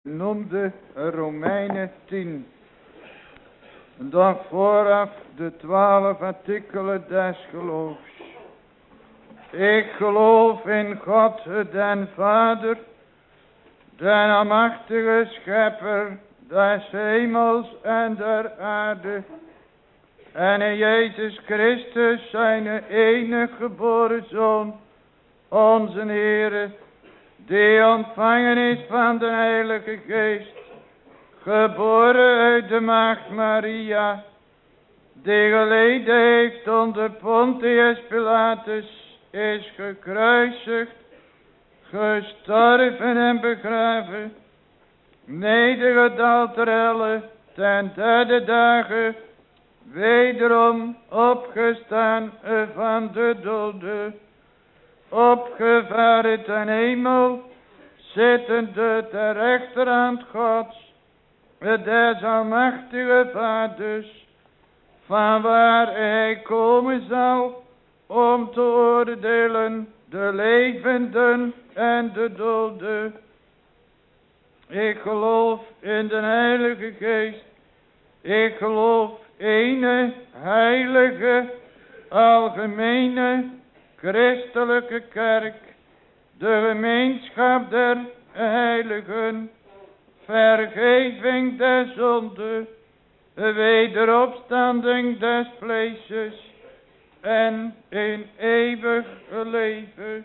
noemde Romeinen 10. Dan vooraf de 12 artikelen des geloofs. Ik geloof in God, den Vader, den almachtige schepper des hemels en der aarde, en in Jezus Christus, zijn enige geboren Zoon, onze Heere, die ontvangen is van de Heilige Geest, geboren uit de maagd Maria, die geleden heeft onder Pontius Pilatus, is gekruisigd, gestorven en begraven, nedergedaald ter helle, ten derde dagen, wederom opgestaan van de doden, opgevaren ten hemel, zittende ter rechterhand Gods, des almachtige Vaders, van waar hij komen zal, om te oordelen de levenden en de doden. Ik geloof in de Heilige Geest. Ik geloof ene heilige, algemene, christelijke kerk, de gemeenschap der heiligen, vergeving der zonde, wederopstanding des vleesjes en in eeuwig leven.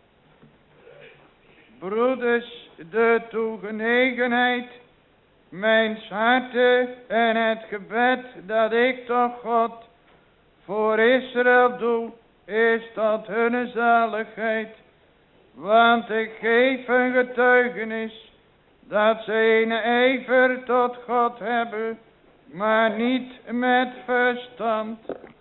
Broeders, de toegenegenheid mijns harte en het gebed dat ik tot God voor Israël doe, is tot hun zaligheid. Want ik geef een getuigenis dat ze een ijver tot God hebben, maar niet met verstand.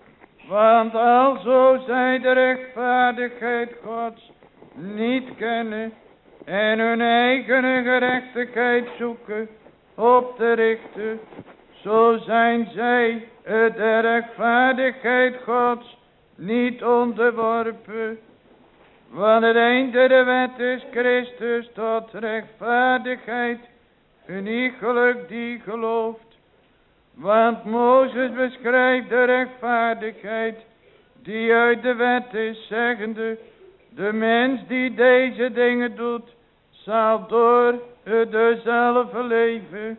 Want alzo zij de rechtvaardigheid Gods niet kennen en hun eigen gerechtigheid zoeken op te richten, zo zijn zij de rechtvaardigheid Gods niet onderworpen. Want het einde der wet is Christus tot rechtvaardigheid, geniegelijk die gelooft. Want Mozes beschrijft de rechtvaardigheid die uit de wet is, zeggende: de mens die deze dingen doet, zal door dezelfde leven.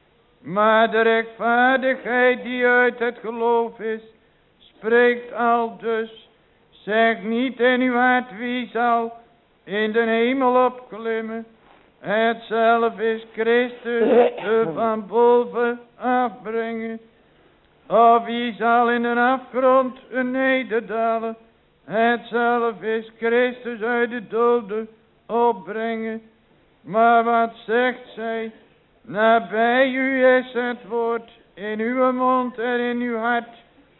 Maar de rechtvaardigheid die uit het geloof is, spreekt al dus: zeg niet in uw hart wie zal in de hemel opklimmen. Hetzelfde is Christus van boven afbrengen. Of wie zal in de afgrond nederdalen. Hetzelfde is Christus uit de doden opbrengen. Maar wat zegt zij? Nabij u is het woord, in uw mond en in uw hart.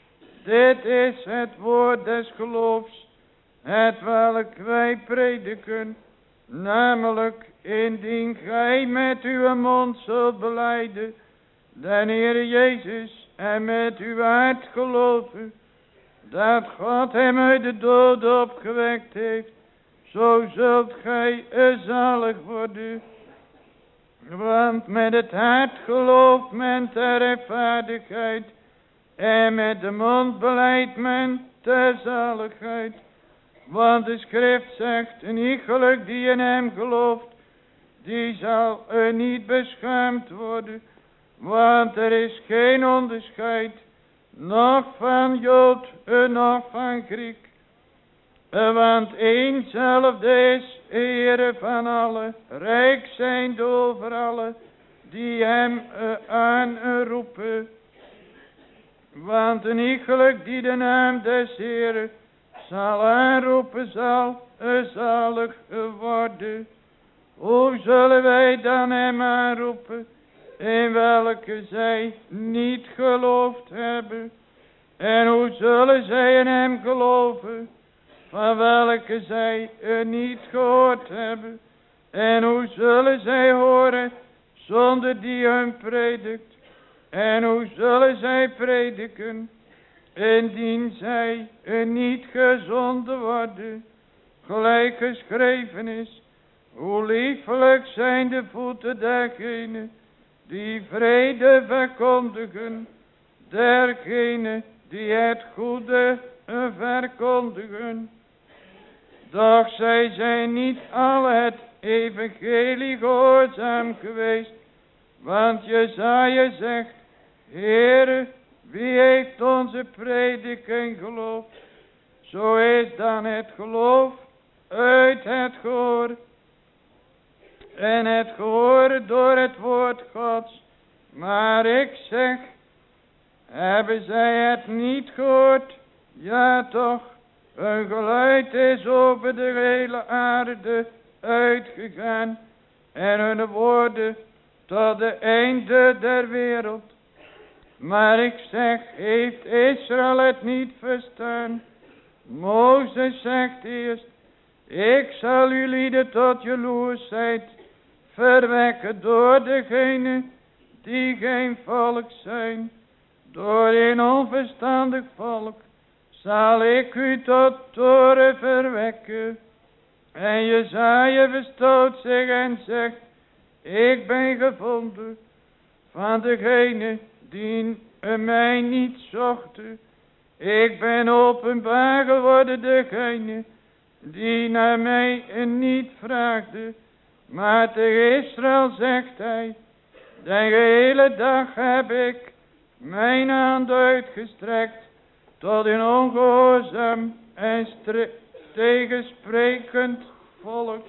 Dit is het woord des geloofs, het welk wij prediken. Namelijk, indien gij met uw mond zult belijden den Heer Jezus en met uw hart geloven dat God hem uit de doden opgewekt heeft, zo zult gij zalig worden. Want met het hart gelooft men ter rechtvaardigheid en met de mond belijdt men ter zaligheid. Want de schrift zegt, een iegelijk die in hem gelooft, die zal niet beschaamd worden. Want er is geen onderscheid, noch van Jood, noch van Griek. Want eenzelfde is Heere van allen, rijk zijnde over allen, die hem aanroepen. Want een iegelijk die de naam des Heeren zal aanroepen, zal zalig worden. Hoe zullen wij dan hem aanroepen, in welke zij niet geloofd hebben? En hoe zullen zij in hem geloven, van welke zij niet gehoord hebben? En hoe zullen zij horen, zonder die hun predikt? En hoe zullen zij prediken, indien zij niet gezonden worden? Gelijk geschreven is, Hoe liefelijk zijn de voeten dergenen die vrede verkondigen, dergenen die het goede verkondigen. Doch zij zijn niet alle het evangelie gehoorzaam geweest, want Jesaja zegt, Heere, wie heeft onze prediking geloofd? Zo is dan het geloof uit het gehoor. En het gehoor door het woord Gods. Maar ik zeg, hebben zij het niet gehoord? Ja toch, een geluid is over de hele aarde uitgegaan. En hun woorden tot de einde der wereld. Maar ik zeg, heeft Israël het niet verstaan? Mozes zegt eerst, ik zal jullie tot jaloersheid verwekken door degene die geen volk zijn. Door een onverstandig volk zal ik u tot toren verwekken. En Jesaja verstoot zich en zegt, ik ben gevonden van degene die mij niet zochten. Ik ben openbaar geworden degene die naar mij niet vraagde. Maar tegen Israël zegt hij, de hele dag heb ik mijn hand uitgestrekt tot een ongehoorzaam en tegensprekend volk.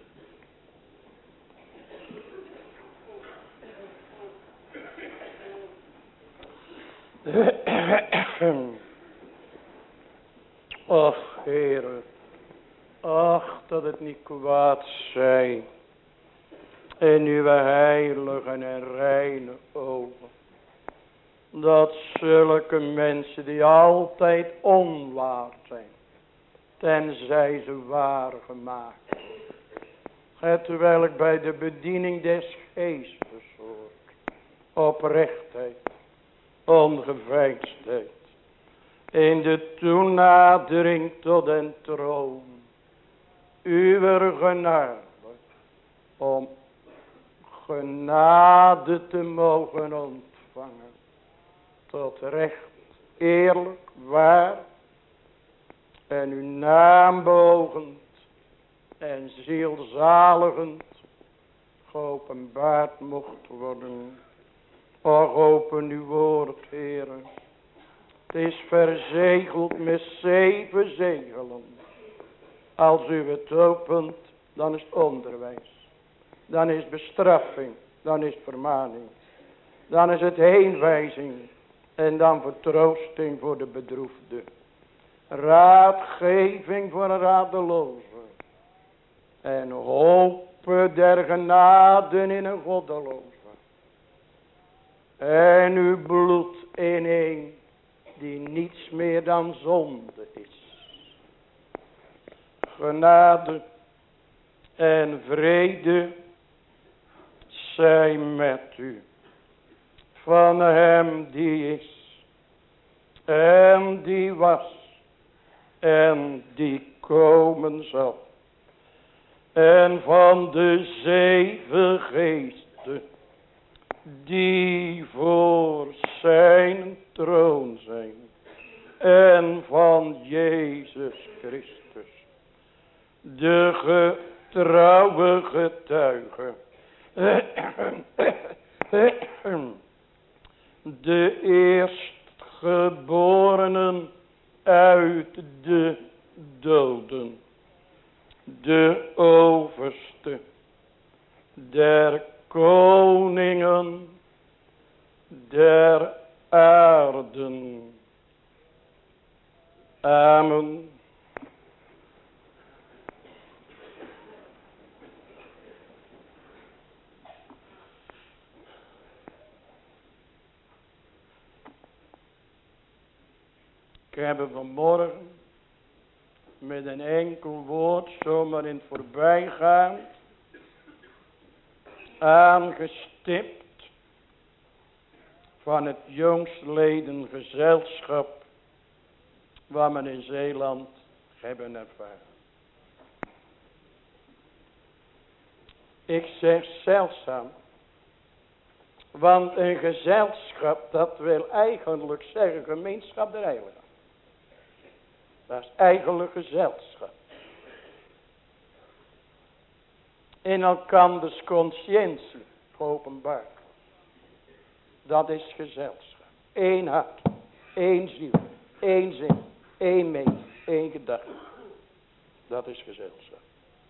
Ach, Heere, ach, dat het niet kwaad zij in uw heilige en reine ogen, dat zulke mensen die altijd onwaar zijn, tenzij ze waar gemaakt worden, het welk bij de bediening des geestes hoort, oprechtheid, ongeveinsdheid, in de toenadering tot den troon, uw genade, om genade te mogen ontvangen, tot recht, eerlijk, waar, en uw naam beogend en zielzaligend geopenbaard mocht worden. Och, open uw woord, Heere. Het is verzegeld met 7 zegelen. Als u het opent, dan is het onderwijs. Dan is bestraffing. Dan is vermaning. Dan is het heenwijzing. En dan vertroosting voor de bedroefde. Raadgeving voor een radeloze. En hoop der genade in een goddeloze. En uw bloed in een die niets meer dan zonde is. Genade en vrede zij met u. Van hem die is en die was en die komen zal. En van de 7 geesten die voor zijn troon zijn. En van Jezus Christus, de getrouwe getuige, de eerstgeborenen uit de doden, de overste der koningen der aarden. Amen. Ik heb vanmorgen met een enkel woord zomaar in het voorbijgaan aangestipt van het jongstleden gezelschap wat men in Zeeland hebben ervaren. Ik zeg zeldzaam. Want een gezelschap, dat wil eigenlijk zeggen gemeenschap der heiligen. Dat is eigenlijk gezelschap. In elkanders conscientie geopenbaard. Dat is gezelschap. Eén hart, één ziel, één zin, één mening, één gedachte. Dat is gezelschap.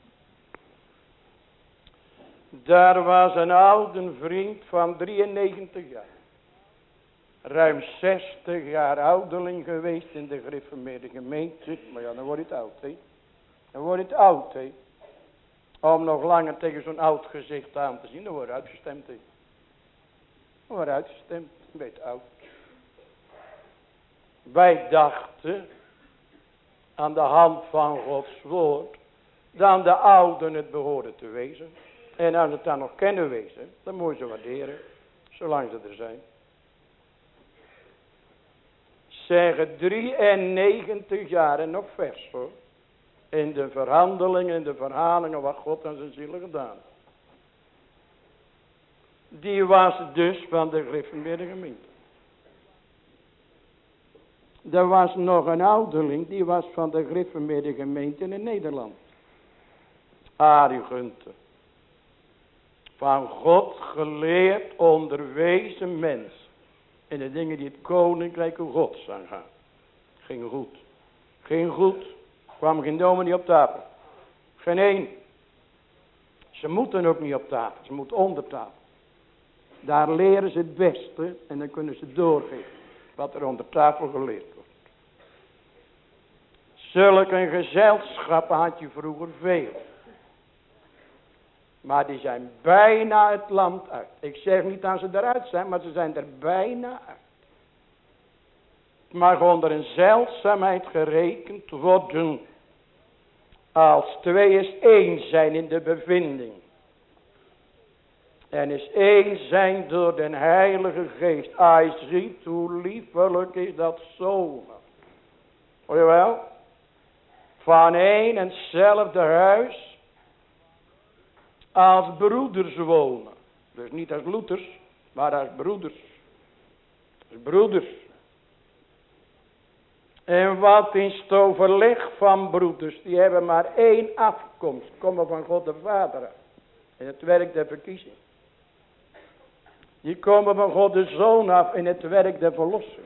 Daar was een oude vriend van 93 jaar. Ruim 60 jaar ouderling geweest in de gereformeerde gemeente. Maar ja, dan wordt het oud, hè. Dan wordt het oud, hè. Om nog langer tegen zo'n oud gezicht aan te zien, dan wordt uitgestemd, hè. Dan wordt uitgestemd, een beetje oud. Wij dachten, aan de hand van Gods woord, dat de ouden het behoorden te wezen. En als het dan nog kunnen wezen, dan moet je ze waarderen, zolang ze er zijn. Zeggen 93 jaar en nog vers hoor. In de verhandelingen, in de verhalingen wat God aan zijn zielen gedaan heeft. Die was dus van de gereformeerde gemeente. Er was nog een ouderling, die was van de gereformeerde gemeente in Nederland. Arie Gunther. Van God geleerd, onderwezen mens. In de dingen die het koninkrijk Gods aangaan. Ging goed. Ging goed. Kwam geen dominee op tafel. Geen één. Ze moeten ook niet op tafel. Ze moeten onder tafel. Daar leren ze het beste. En dan kunnen ze doorgeven. Wat er onder tafel geleerd wordt. Zulk een gezelschap had je vroeger veel. Maar die zijn bijna het land uit. Ik zeg niet dat ze eruit zijn, maar ze zijn er bijna uit. Het mag onder een zeldzaamheid gerekend worden. Als twee is één zijn in de bevinding. En is één zijn door den Heilige Geest. Hij ziet hoe liefelijk is dat zonen. Hoor je wel? Van één en hetzelfde huis. Als broeders wonen. Dus niet als loeters, maar als broeders. Als broeders. En wat is het overleg van broeders? Die hebben maar één afkomst. Komen van God de Vader uit. In het werk der verkiezing. Die komen van God de Zoon af in het werk der verlossing.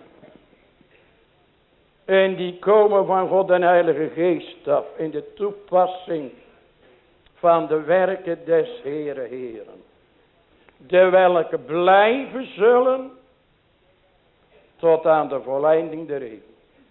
En die komen van God de Heilige Geest af in de toepassing van de werken des Heere Heeren. De welke blijven zullen tot aan de volleinding der eeuw.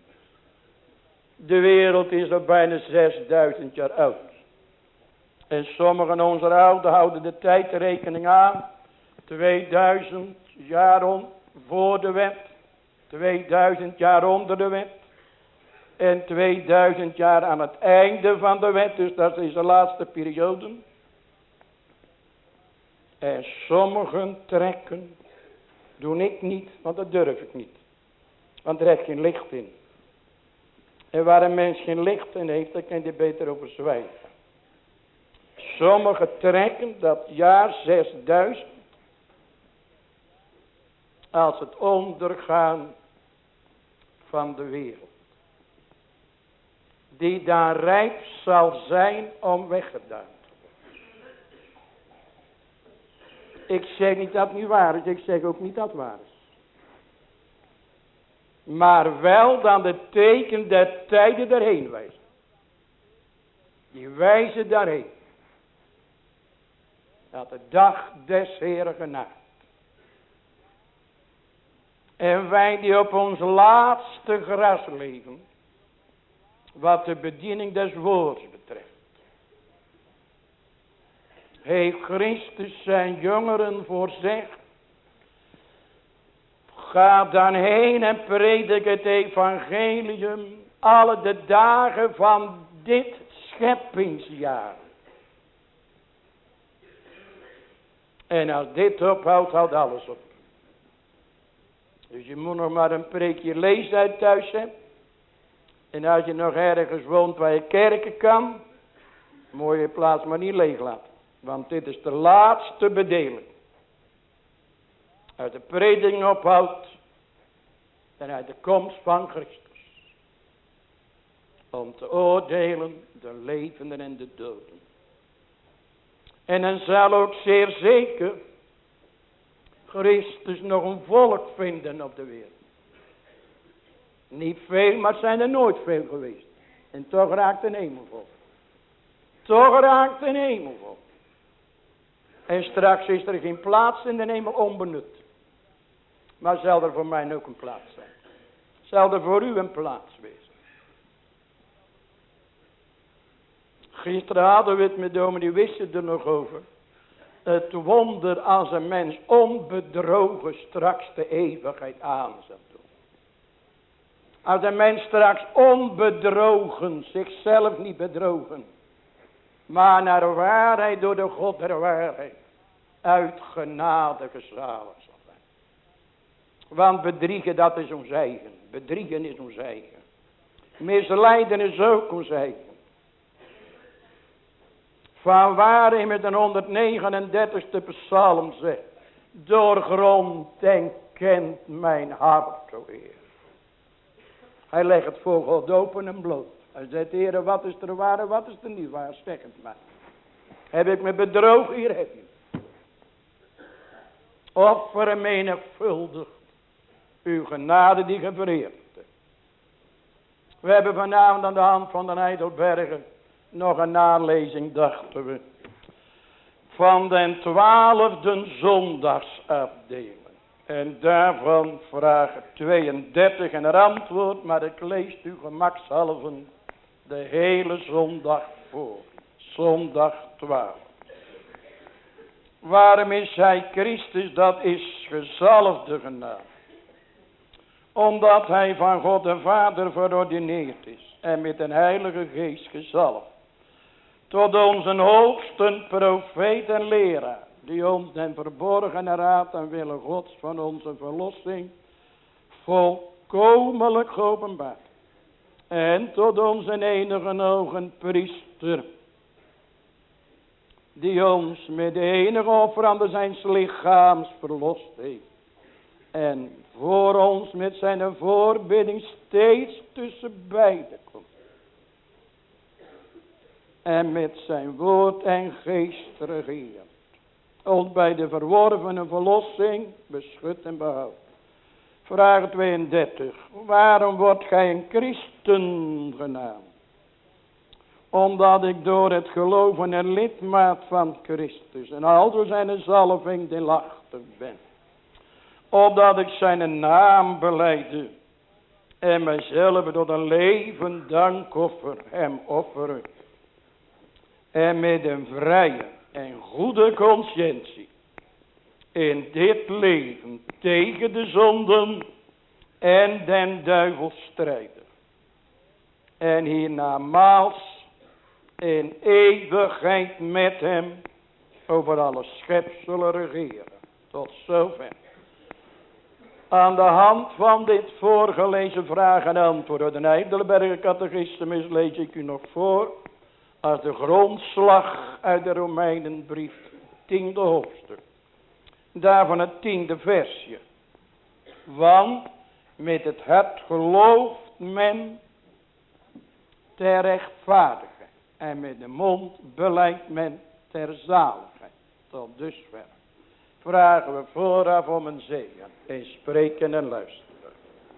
De wereld is al bijna 6000 jaar oud. En sommigen onze ouden houden de tijdrekening aan. 2000 jaar voor de wet. 2000 jaar onder de wet. En 2000 jaar aan het einde van de wet. Dus dat is de laatste periode. En sommigen trekken. Doe ik niet, want dat durf ik niet. Want er heeft geen licht in. En waar een mens geen licht in heeft, dan kan je beter over zwijgen. Sommigen trekken dat jaar 6000. Als het ondergaan van de wereld. Die daar rijp zal zijn om weggedaan te worden. Ik zeg niet dat het niet waar is. Ik zeg ook niet dat het waar is. Maar wel dan de teken der tijden daarheen wijzen. Die wijzen daarheen. Dat de dag des Heeren genaakt. En wij die op ons laatste gras leven. Wat de bediening des woords betreft. Heeft Christus zijn jongeren voorzegd. Ga dan heen en predik het evangelium. Alle de dagen van dit scheppingsjaar. En als dit ophoudt, houdt alles op. Dus je moet nog maar een preekje lezen uit thuis hebben. En als je nog ergens woont waar je kerken kan. Mooie plaats maar niet leeg laten. Want dit is de laatste bedeling. Uit de prediking ophoudt. En uit de komst van Christus. Om te oordelen de levenden en de doden. En dan zal ook zeer zeker Christus nog een volk vinden op de wereld. Niet veel, maar het zijn er nooit veel geweest. En toch raakt een hemel vol. Toch raakt een hemel vol. En straks is er geen plaats in de hemel onbenut. Maar zal er voor mij ook een plaats zijn. Zal er voor u een plaats wezen. Gisteren hadden we het met dominee Wisten er nog over. Het wonder als een mens onbedrogen straks de eeuwigheid aan zal doen. Als een mens straks onbedrogen, zichzelf niet bedrogen. Maar naar waarheid door de God der waarheid. Uit genade gezaligd zal zijn. Want bedriegen dat is ons eigen. Bedriegen is ons eigen. Misleiden is ook ons eigen. Vanwaar hij met een 139ste psalm zegt. Doorgrond en kent mijn hart, o Heer. Hij legt het voor God open en bloot. Hij zegt, Heer, wat is er waar en wat is er niet waar? Zeg het maar. Heb ik me bedrogen? Hier heb je. Offer menigvuldig. Uw genade die gevereerd. We hebben vanavond aan de hand van de Heidelbergen nog een nalezing, dachten we, van de 12e zondagsafdeling. En daarvan vraag 32 en er antwoord, maar ik lees u gemakshalve de hele zondag voor. Zondag 12. Waarom is hij Christus? Dat is gezalfde genaamd. Omdat hij van God de Vader verordineerd is. En met een heilige geest gezalfd. Tot onze hoogste profeet en leraar. Die ons den verborgene raad en wille Gods van onze verlossing volkomenlijk geopenbaard. En tot onze enige ogen priester. Die ons met de enige offerande zijns lichaams verlost heeft. En voor ons met zijn voorbidding steeds tussen beiden komt. En met zijn woord en geest regeert. Ons bij de verworvene verlossing beschut en behoudt. Vraag 32. Waarom wordt gij een christen genaamd? Omdat ik door het geloven een lidmaat van Christus en al door zijn zalving deelachtig ben. Opdat ik zijn naam belijde en mijzelf tot een levend dankoffer hem offeren. En met een vrije en goede conscientie in dit leven tegen de zonden en den duivel strijden. En hiernamaals in eeuwigheid met hem over alle schepselen regeren. Tot zover. Aan de hand van dit voorgelezen vraag en antwoord door de Heidelberger Catechismus lees ik u nog voor. Als de grondslag uit de Romeinenbrief, 10e hoofdstuk. Daarvan het 10e versje. Want met het hart gelooft men ter rechtvaardigheid. En met de mond belijdt men ter zaligheid. Tot dusver. Vragen we vooraf om een zegen. In spreken en luisteren.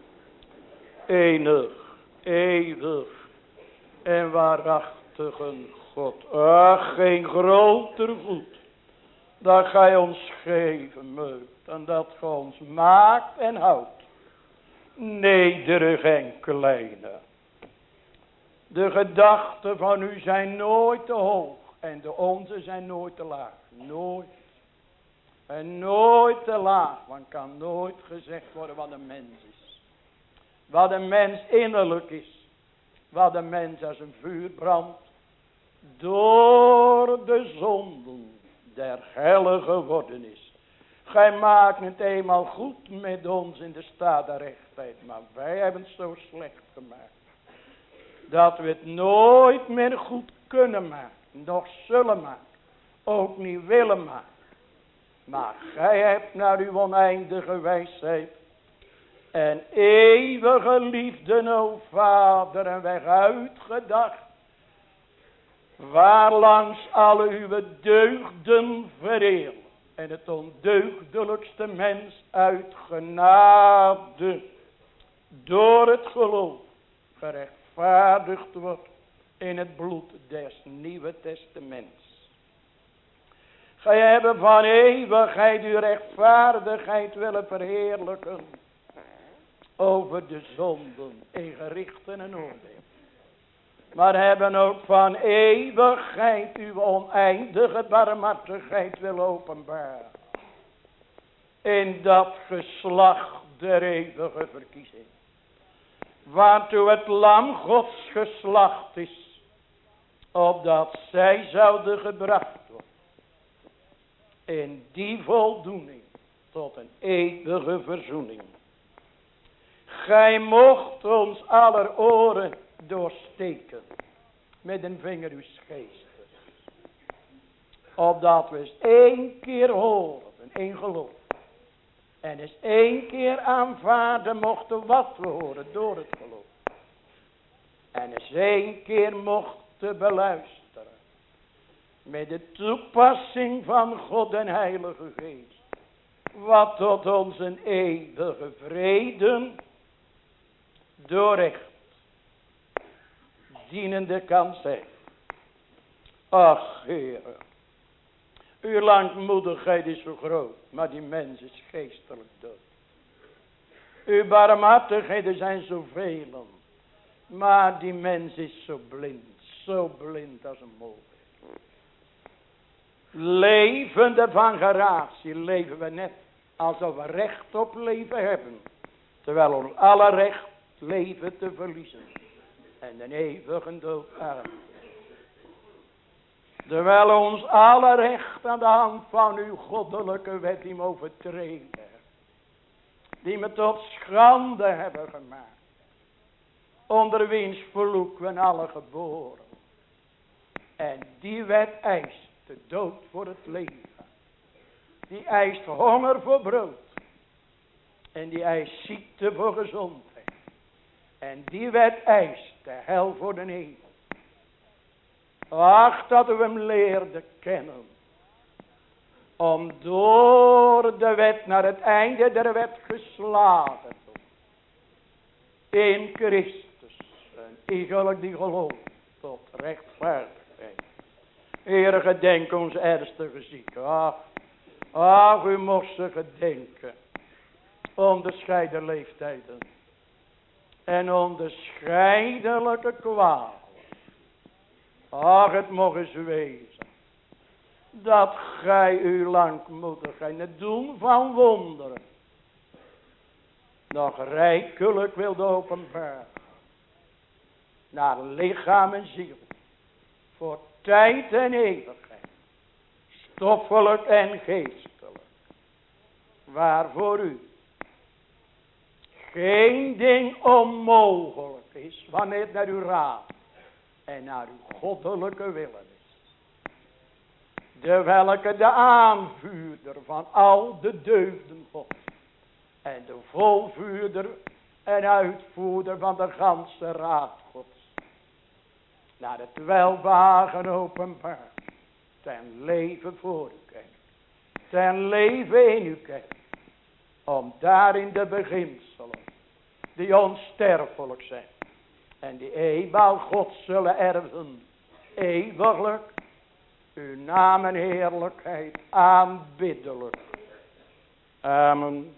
Enig, eeuwig en waarachtige God. Ach, geen groter goed. Dat gij ons geven moet. En dat gij ons maakt en houdt. Nederig en kleine. De gedachten van u zijn nooit te hoog. En de onze zijn nooit te laag. Nooit. En nooit te laag. Want kan nooit gezegd worden wat een mens is. Wat een mens innerlijk is. Wat een mens als een vuur brandt. Door de zonden der helle geworden is. Gij maakt het eenmaal goed met ons in de staat der rechtheid. Maar wij hebben het zo slecht gemaakt. Dat we het nooit meer goed kunnen maken. Nog zullen maken. ook niet willen maken. Maar gij hebt naar uw oneindige wijsheid en eeuwige liefde, o Vader, een weg uitgedacht, waarlangs alle uw deugden vereeuwen en het ondeugdelijkste mens uit genade door het geloof gerechtvaardigd wordt in het bloed des Nieuwe Testaments. Gij hebt van eeuwigheid uw rechtvaardigheid willen verheerlijken over de zonden in gerichten en oordeel. Maar hebben ook van eeuwigheid uw oneindige barmhartigheid willen openbaren. In dat geslacht der eeuwige verkiezing. Waartoe het lam Gods geslacht is. Opdat zij zouden gebracht worden. In die voldoening tot een eeuwige verzoening. Gij mocht ons aller oren doorsteken met een vinger uw geestes. Opdat we eens 1 keer horen in geloof. En eens 1 keer aanvaarden mochten wat we horen door het geloof. En eens 1 keer mochten beluisteren. Met de toepassing van God en Heilige Geest. Wat tot onze eeuwige vrede door recht dienende kan zijn. Ach, Heere, uw langmoedigheid is zo groot, maar die mens is geestelijk dood. Uw barmhartigheden zijn zoveel, maar die mens is zo blind als een mol. Levende van gratie leven we net alsof we recht op leven hebben, terwijl ons alle recht leven te verliezen en de eeuwige dood aan. Terwijl ons alle recht aan de hand van uw goddelijke wet die me overtreden, die me tot schande hebben gemaakt, onder wiens vloek we alle geboren. En die wet eist de dood voor het leven. Die eist honger voor brood. En die eist ziekte voor gezondheid. En die wet eist de hel voor de hemel. Ach, dat we hem leerden kennen. Om door de wet naar het einde der wet geslagen te worden. In Christus. En iegelijk die gelooft tot rechtvaardigheid. Heere, gedenk ons ernstige zieken. Ach, u mocht ze gedenken. Onderscheiden leeftijden. En onderscheidelijke kwalen. Ach, het mocht eens wezen. Dat gij uw langmoedigheid in het doen van wonderen. Nog rijkelijk wilde openbaren. Naar lichaam en ziel. Voor tijd en eeuwigheid. Stoffelijk en geestelijk. Waarvoor u geen ding onmogelijk is. Wanneer het naar uw raad en naar uw goddelijke willen is. De welke de aanvuurder van al de deugden God. En de volvuurder en uitvoerder van de ganse raad Gods. Naar het welbehagen openbaar. Ten leven voor u kijkt. Ten leven in u kijkt. Om daarin de beginselen. Die onsterfelijk zijn. En die eenmaal God zullen erven. Eeuwiglijk. Uw naam en heerlijkheid aanbiddelijk. Amen.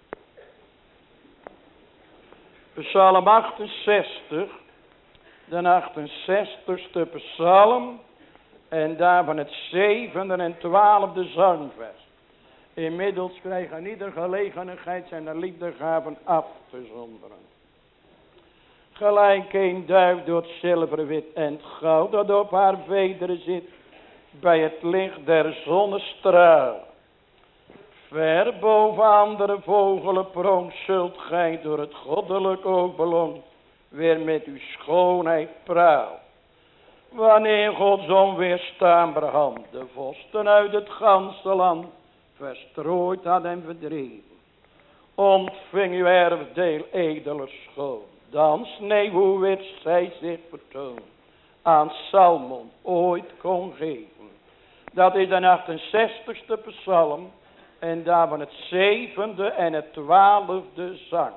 Psalm 68. De 68ste psalm. En daarvan het 7e en 12e zangvers. Inmiddels krijgen ieder gelegenheid zijn liefdegaven af te zonderen. Gelijk een duif door het zilver, wit en het goud dat op haar vederen zit. Bij het licht der zonnestraal. Ver boven andere vogelen pronk zult gij door het goddelijk oog belongt. Weer met uw schoonheid praal. Wanneer Gods onweerstaanbare hand de vorsten uit het ganse land verstrooid had en verdreven, ontving uw erfdeel edele schoon, dan sneeuwwit zij zich vertoont, aan Salmon ooit kon geven. Dat is de 68ste psalm en daarvan het 7e en het 12e zangvers.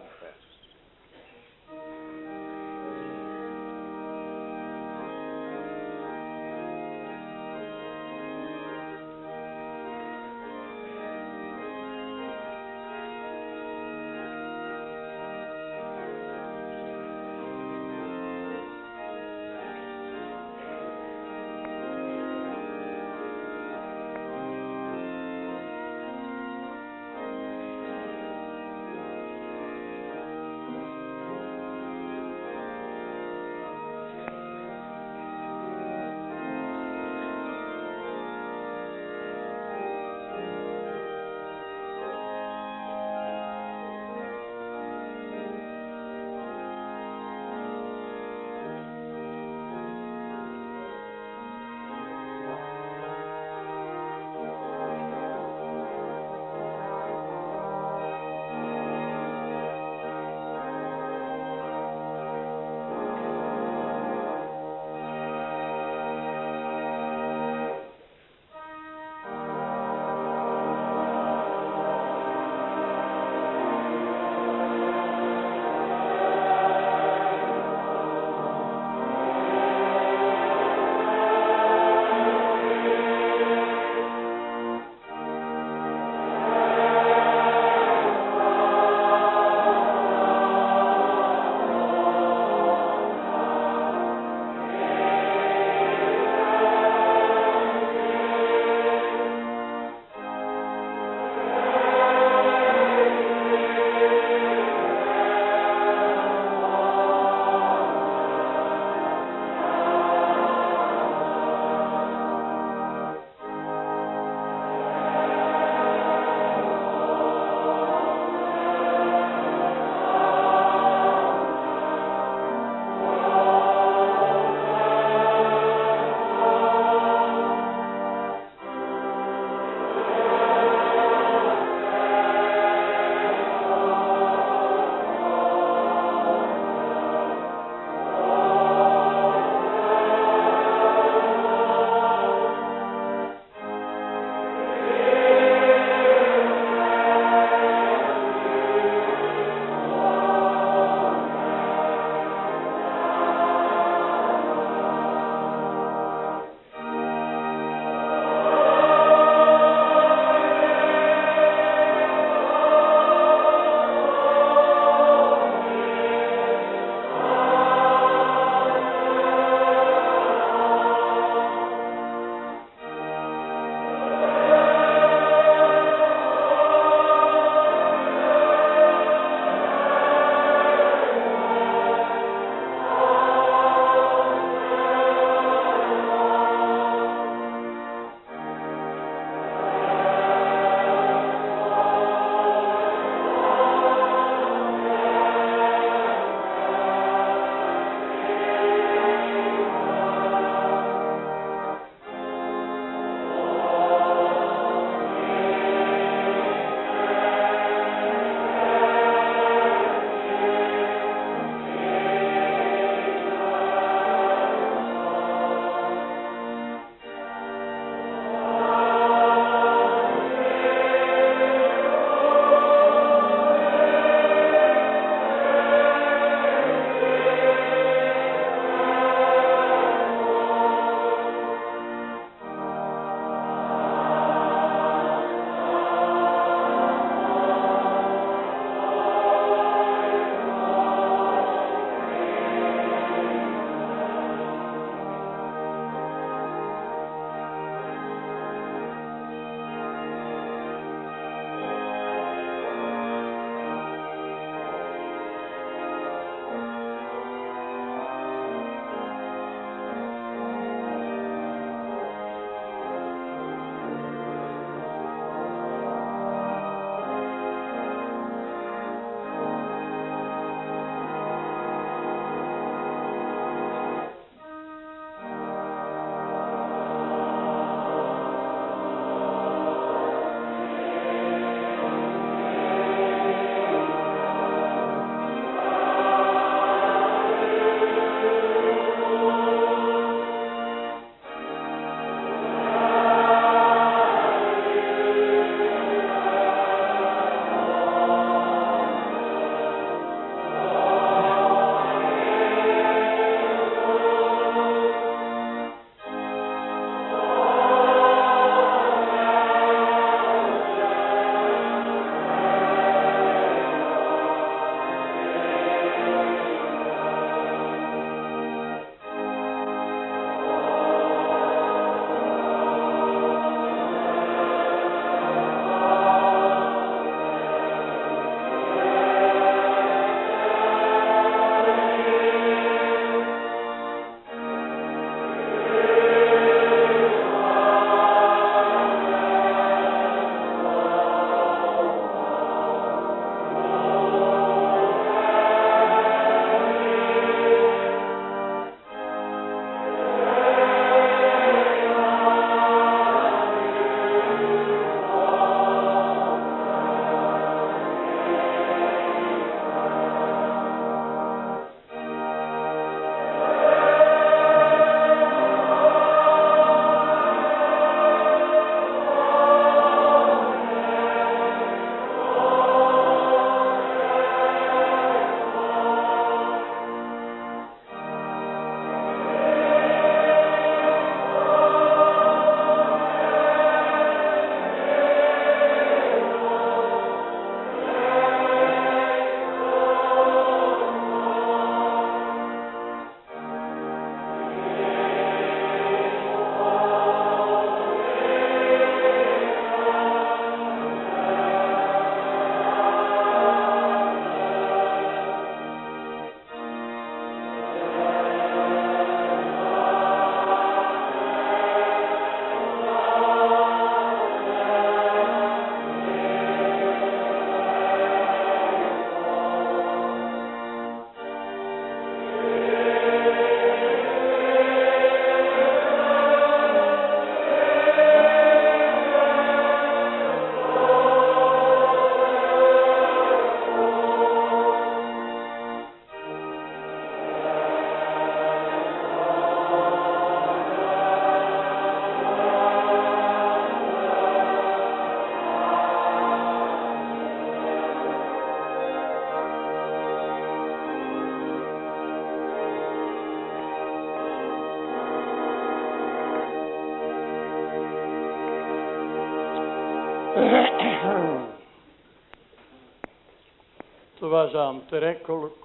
was aantrekkelijk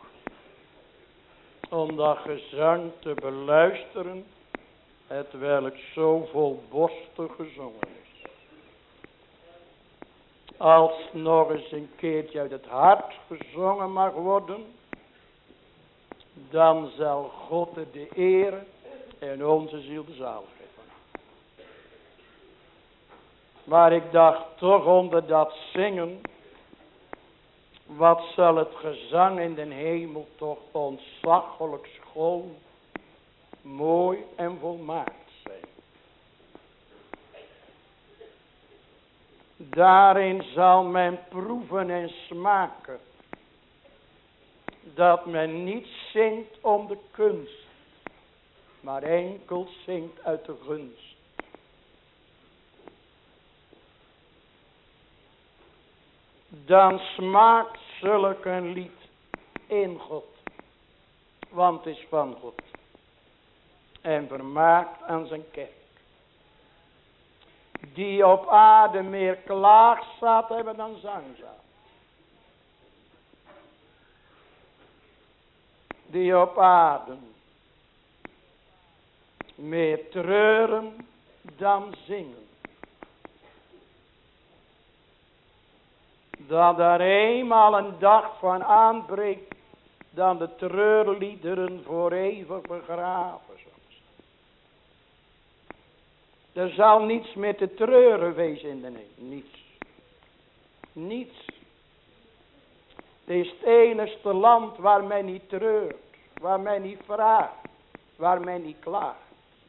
om dat gezang te beluisteren, het welk zo volborstig gezongen is. Als nog eens een keertje uit het hart gezongen mag worden, dan zal God er de eer en onze ziel de zaligheid van. Maar ik dacht toch onder dat zingen, wat zal het gezang in den hemel toch ontzaglijk schoon, mooi en volmaakt zijn. Daarin zal men proeven en smaken, dat men niet zingt om de kunst, maar enkel zingt uit de gunst. Dan smaakt zulk een lied in God, want het is van God, en vermaakt aan zijn kerk, die op aarde meer klaagzaad hebben dan zangzaad, die op aarde meer treuren dan zingen, dat daar eenmaal een dag van aanbreekt, dan de treurliederen voor eeuwig begraven zullen zijn. Er zal niets meer te treuren wezen in de hemel. Niets. Niets. Het is het enigste land waar men niet treurt, waar men niet vraagt, waar men niet klaagt.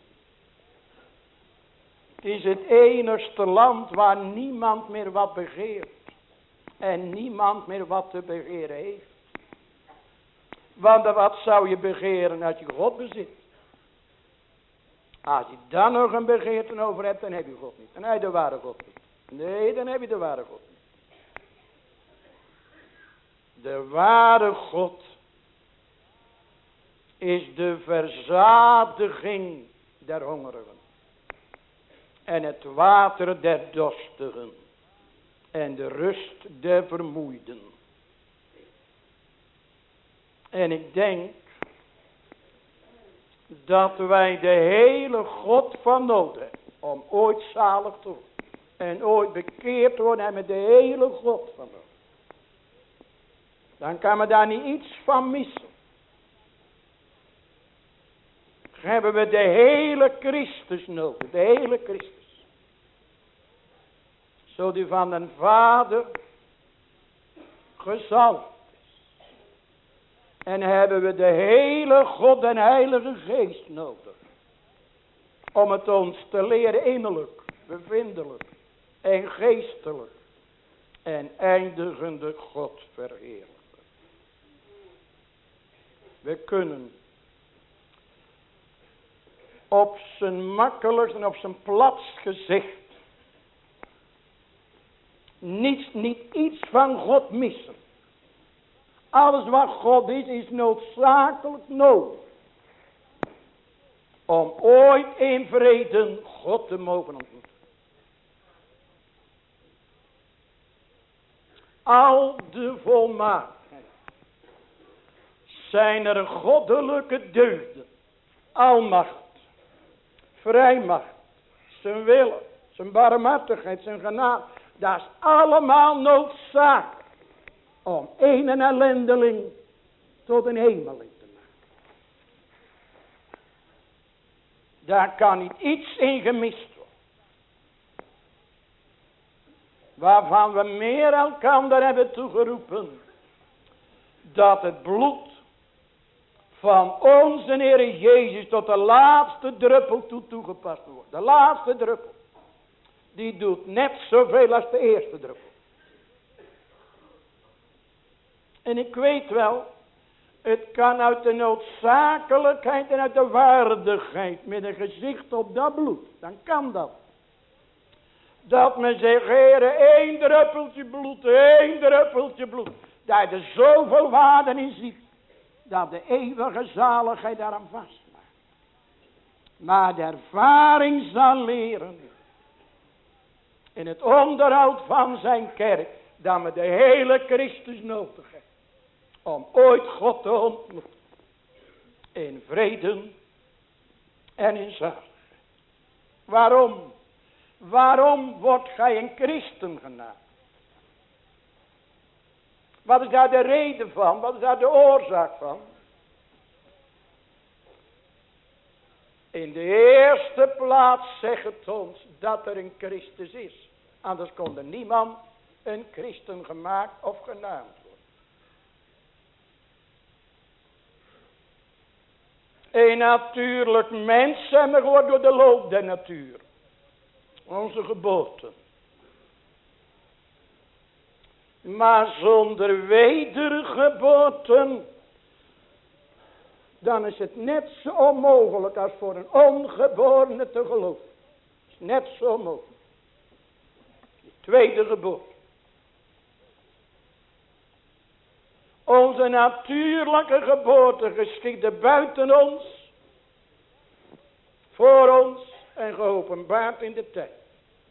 Het is het enigste land waar niemand meer wat begeert. En niemand meer wat te begeren heeft. Want wat zou je begeren als je God bezit? Als je dan nog een begeerte over hebt, dan heb je God niet. Dan heb je de ware God niet. Nee, dan heb je de ware God niet. De ware God is de verzadiging der hongerigen. En het water der dorstigen. En de rust der vermoeiden. En ik denk dat wij de hele God van nodig hebben om ooit zalig te worden. En ooit bekeerd te worden en met de hele God van nodig. Dan kan men daar niet iets van missen. Dan hebben we de hele Christus nodig. De hele Christus. Zo die van den Vader gezalfd is. En hebben we de hele God en Heilige Geest nodig. Om het ons te leren innerlijk, bevindelijk en geestelijk. En eindigende God verheerlijken. We kunnen op zijn makkelijkst en op zijn platst gezicht niet iets van God missen. Alles wat God is noodzakelijk nodig. Om ooit in vrede God te mogen ontmoeten. Al de volmaaktheid zijn er goddelijke deugden. Almacht, vrijmacht, zijn willen, zijn barmhartigheid, zijn genade. Dat is allemaal noodzakelijk om een ellendeling tot een hemeling te maken. Daar kan niet iets in gemist worden. Waarvan we meer elkander hebben toegeroepen. Dat het bloed van onze Heer Jezus tot de laatste druppel toegepast wordt. De laatste druppel. Die doet net zoveel als de eerste druppel. En ik weet wel, het kan uit de noodzakelijkheid en uit de waardigheid met een gezicht op dat bloed. Dan kan dat. Dat men zegt, Heere, één druppeltje bloed. Dat je er zoveel waarde in ziet. Dat de eeuwige zaligheid daaraan vastmaakt. Maar de ervaring zal leren. In het onderhoud van zijn kerk. Dat men de hele Christus nodig heeft. om ooit God te ontmoeten. In vrede en in zaligheid. Waarom? Waarom wordt gij een christen genaamd? Wat is daar de reden van? Wat is daar de oorzaak van? In de eerste plaats zegt het ons dat er een Christus is. Anders kon er niemand een christen gemaakt of genaamd worden. Een natuurlijk mens zijn we geworden door de loop der natuur. Onze geboorte. Maar zonder wedergeboorte, dan is het net zo onmogelijk als voor een ongeborene te geloven. Het is net zo onmogelijk. De tweede geboorte. Onze natuurlijke geboorte geschiedde buiten ons, voor ons en geopenbaard in de tijd.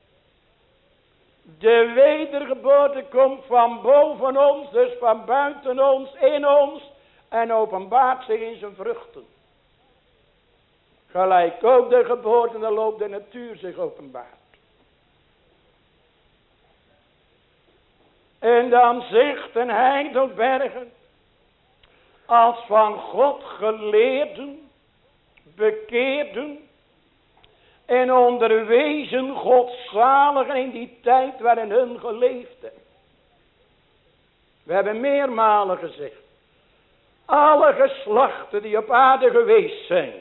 De wedergeboorte komt van boven ons, dus van buiten ons, in ons en openbaart zich in zijn vruchten. Gelijk ook de geboorte en de loop der natuur zich openbaart. En dan zegt een Heidelberger, als van God geleerden, bekeerden en onderwezen godzaligen in die tijd waarin hun geleefde. We hebben meermalen gezegd, alle geslachten die op aarde geweest zijn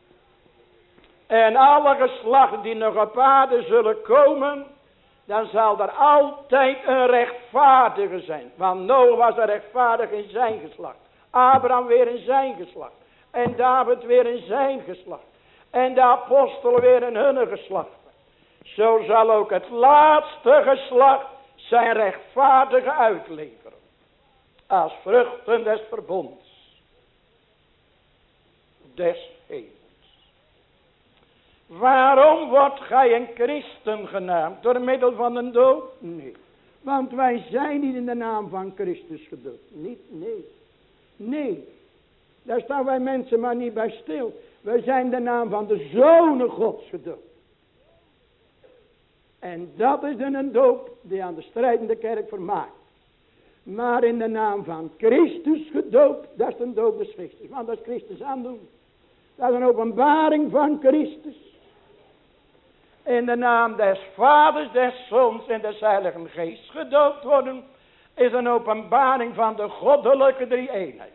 en alle geslachten die nog op aarde zullen komen, dan zal er altijd een rechtvaardige zijn. Want Noach was een rechtvaardig in zijn geslacht. Abraham weer in zijn geslacht. En David weer in zijn geslacht. En de apostelen weer in hun geslachten. Zo zal ook het laatste geslacht zijn rechtvaardige uitleveren. Als vruchten des verbonds. Des hemels. Waarom wordt gij een christen genaamd? Door middel van een doop? Nee. Want wij zijn niet in de naam van Christus gedoopt. Niet, nee. Nee. Daar staan wij mensen maar niet bij stil. Wij zijn in de naam van de Zonen Gods gedoopt. En dat is een doop die aan de strijdende kerk vermaakt. Maar in de naam van Christus gedoopt, dat is een doop des Christus. Want dat is Christus aandoen. Dat is een openbaring van Christus. In de naam des Vaders, des Zoons en des Heiligen Geest gedoopt worden, is een openbaring van de goddelijke drie-eenheid.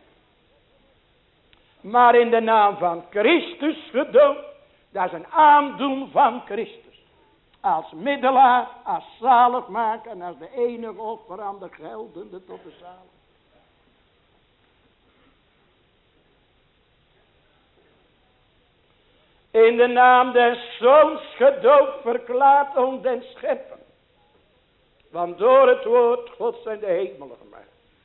Maar in de naam van Christus gedoopt, dat is een aandoen van Christus. Als middelaar, als zaligmaker en als de enige offerande geldende tot de zalig. In de naam des Zoons gedoopt verklaart ons den schepper. Want door het woord God zijn de hemelen gemaakt.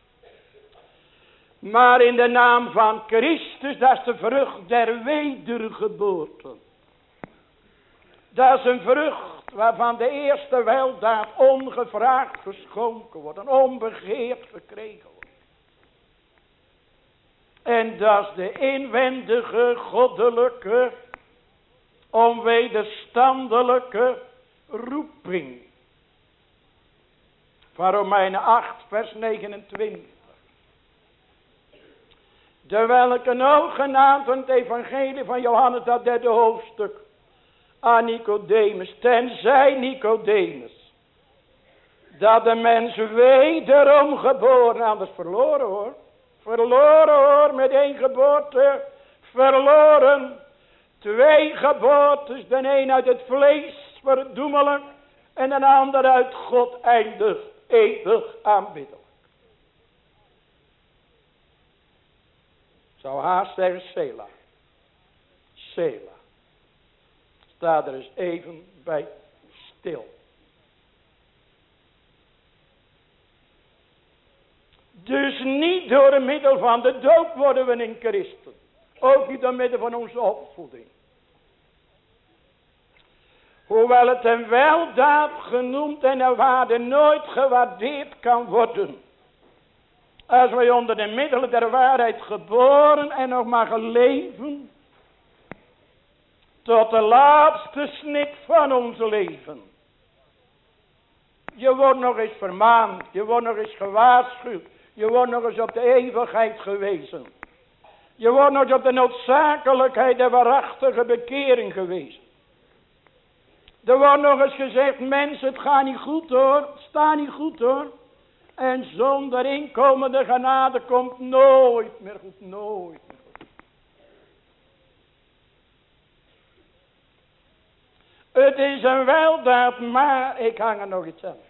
Maar in de naam van Christus, dat is de vrucht der wedergeboorte. Dat is een vrucht waarvan de eerste weldaad ongevraagd geschonken wordt. En onbegeerd verkregen wordt. En dat is de inwendige, goddelijke, onwederstandelijke roeping. Van Romeinen 8 vers 29. De welke ook genaamd van het evangelie van Johannes, dat derde hoofdstuk, aan Nicodemus, tenzij Nicodemus, dat de mens wederom geboren, anders verloren hoor, met één geboorte, verloren, twee geboortes, de een uit het vlees, verdoemelijk, en een ander uit God eindigt, eeuwig aanbiddelijk. Zou haast zeggen Sela. Sela. Sta er eens even bij stil. Dus niet door het middel van de doop worden we een christen. Ook niet door middel van onze opvoeding. Hoewel het een weldaad genoemd en een waarde nooit gewaardeerd kan worden. Als wij onder de middelen der waarheid geboren en nog mogen leven. Tot de laatste snik van ons leven. Je wordt nog eens vermaand. Je wordt nog eens gewaarschuwd. Je wordt nog eens op de eeuwigheid gewezen. Je wordt nog eens op de noodzakelijkheid der waarachtige bekering gewezen. Er wordt nog eens gezegd, mensen, het gaat niet goed hoor. Het staat niet goed hoor. En zonder inkomende genade komt nooit meer goed. Nooit meer goed. Het is een weldaad, maar ik hang er nog iets aan.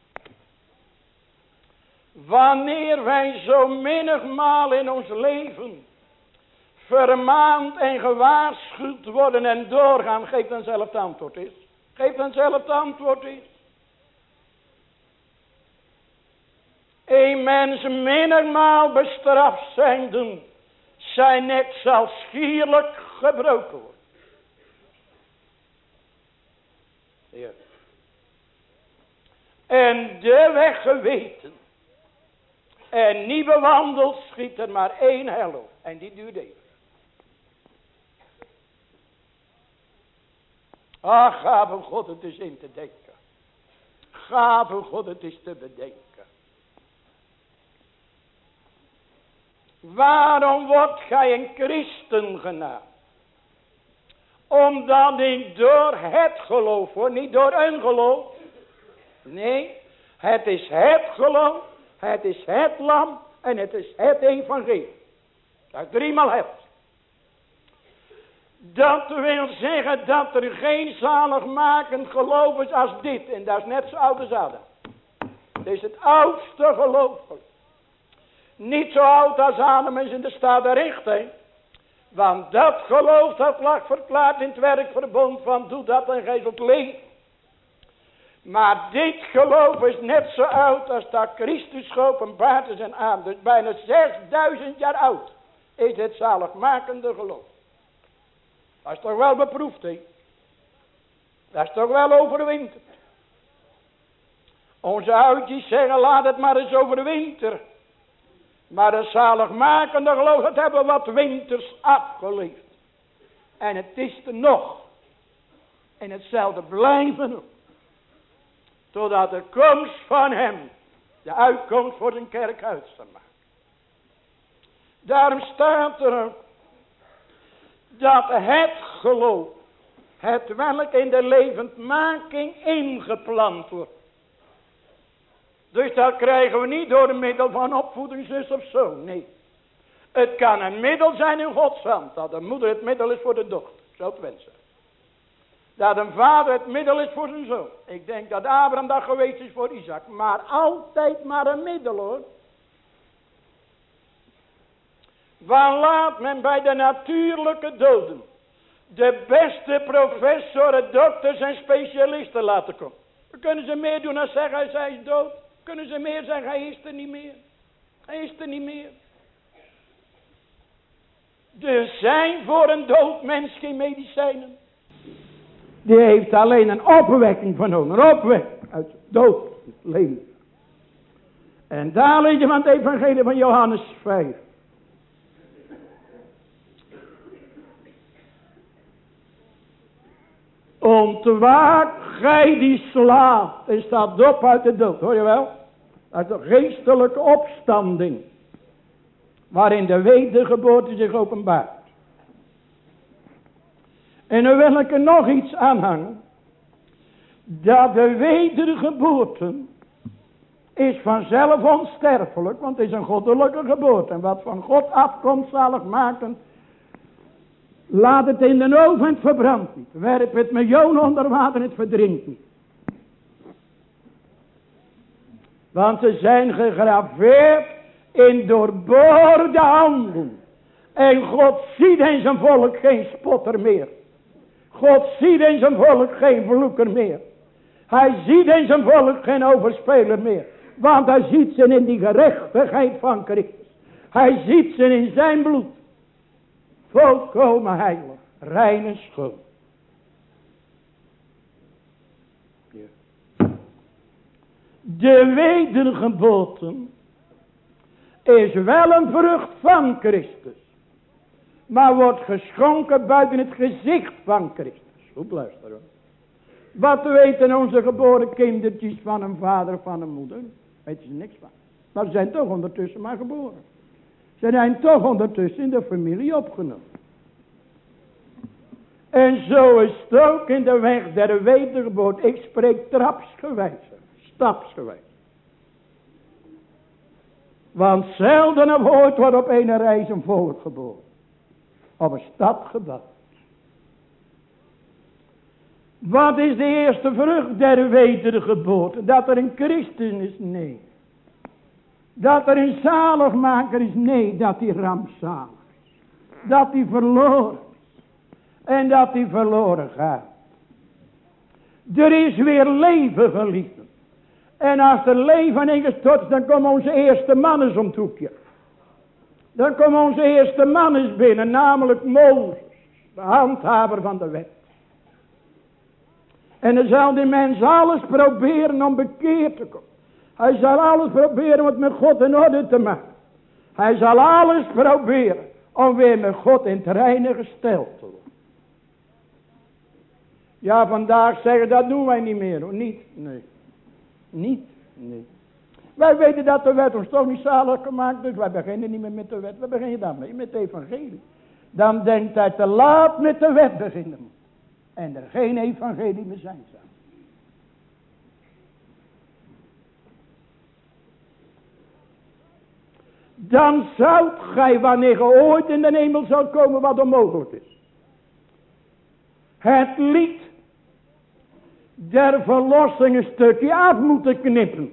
Wanneer wij zo menigmaal in ons leven vermaand en gewaarschuwd worden en doorgaan, geef dan zelf het antwoord eens. Geef dan zelf het antwoord eens. Een mens menigmaal bestraft zijnde, zijn nek zal schierlijk gebroken worden. Ja. En de weg geweten en niet bewandeld, schiet er maar één hel op. En die duurt even. Ach, gave God, het is in te denken. Gave God, het is te bedenken. Waarom wordt gij een christen genaamd? Omdat ik door het geloof word, niet door een geloof. Nee, het is het geloof, het is het lam en het is het evangelie. Dat is driemaal het. Dat wil zeggen dat er geen zaligmakend geloof is als dit. En dat is net zo oud als Adam. Dit is het oudste geloof. Niet zo oud als Adam is in de staat der richting. Want dat geloof dat lag verklaard in het werkverbond van doe dat en gij zult leven. Maar dit geloof is net zo oud als dat Christus geopenbaard is en aan. Dus bijna 6000 jaar oud is het zaligmakende geloof. Dat is toch wel beproefd, hè? Dat is toch wel overwinterd. Onze oudjes zeggen, laat het maar eens overwinteren. Maar het zaligmakende geloof, dat hebben wat winters afgeleefd. En het is er nog. En hetzelfde blijven. Totdat de komst van hem de uitkomst voor zijn kerk uit zal maken. Daarom staat er ook dat het geloof, het welk in de levendmaking ingeplant wordt. Dus dat krijgen we niet door middel van opvoedingszus of zo, nee. Het kan een middel zijn in Gods hand, dat de moeder het middel is voor de dochter, zo het wensen. Dat een vader het middel is voor zijn zoon. Ik denk dat Abraham dat geweest is voor Isaac, maar altijd maar een middel hoor. Waar laat men bij de natuurlijke doden de beste professoren, dokters en specialisten laten komen? Dan kunnen ze meer doen dan zeggen hij is dood. Kunnen ze meer zeggen hij is er niet meer. Hij is er niet meer. Er zijn voor een dood mens geen medicijnen. Die heeft alleen een opwekking van nodig. Een opwekking uit dood leven. En daar lees je van het evangelie van Johannes 5. Ontwaak gij die slaapt en staat op uit de dood. Hoor je wel? Dat is de geestelijke opstanding. Waarin de wedergeboorte zich openbaart. En dan wil ik er nog iets aanhangen. Dat de wedergeboorte is vanzelf onsterfelijk. Want het is een goddelijke geboorte. En wat van God afkomt zaligmakend. Laat het in de oven en het verbrandt niet. Werp het miljoen onder water en het verdrinkt niet. Want ze zijn gegraveerd in doorboorde handen. En God ziet in zijn volk geen spotter meer. God ziet in zijn volk geen vloeker meer. Hij ziet in zijn volk geen overspeler meer. Want hij ziet ze in die gerechtigheid van Christus. Hij ziet ze in zijn bloed. Volkomen heilig, rein en schoon. De wedergeboorte is wel een vrucht van Christus. Maar wordt geschonken buiten het gezicht van Christus. Goed luisteren. Wat weten onze geboren kindertjes van een vader of van een moeder? Weten ze niks van. Maar ze zijn toch ondertussen maar geboren. Ze zijn toch ondertussen in de familie opgenomen. En zo is het ook in de weg der wedergeboorte. Ik spreek trapsgewijs, stapsgewijs. Want zelden of ooit wordt op een reis een volk geboren. Op een stad gebouwd. Wat is de eerste vrucht der wedergeboorte? Dat er een Christus is? Nee. Dat er een zaligmaker is? Nee, dat hij rampzalig is. Dat hij verloren is. En dat hij verloren gaat. Er is weer leven, geliefden. En als er leven ingestort is, dan komen onze eerste mannen om het hoekje. Dan komen onze eerste mannen binnen, namelijk Mozes, de handhaver van de wet. En dan zal die mens alles proberen om bekeerd te komen. Hij zal alles proberen om het met God in orde te maken. Hij zal alles proberen om weer met God in het reine gesteld te worden. Ja, vandaag zeggen dat doen wij niet meer hoor. Niet, nee. Niet, nee. Wij weten dat de wet ons toch niet zalig gemaakt, dus wij beginnen niet meer met de wet. We beginnen daarmee met het evangelie. Dan denkt hij te laat met de wet beginnen. En er geen evangelie meer zijn zal. Dan zoudt gij, wanneer ge ooit in de hemel zult komen, wat onmogelijk is, het lied der verlossing een stukje af moeten knippen.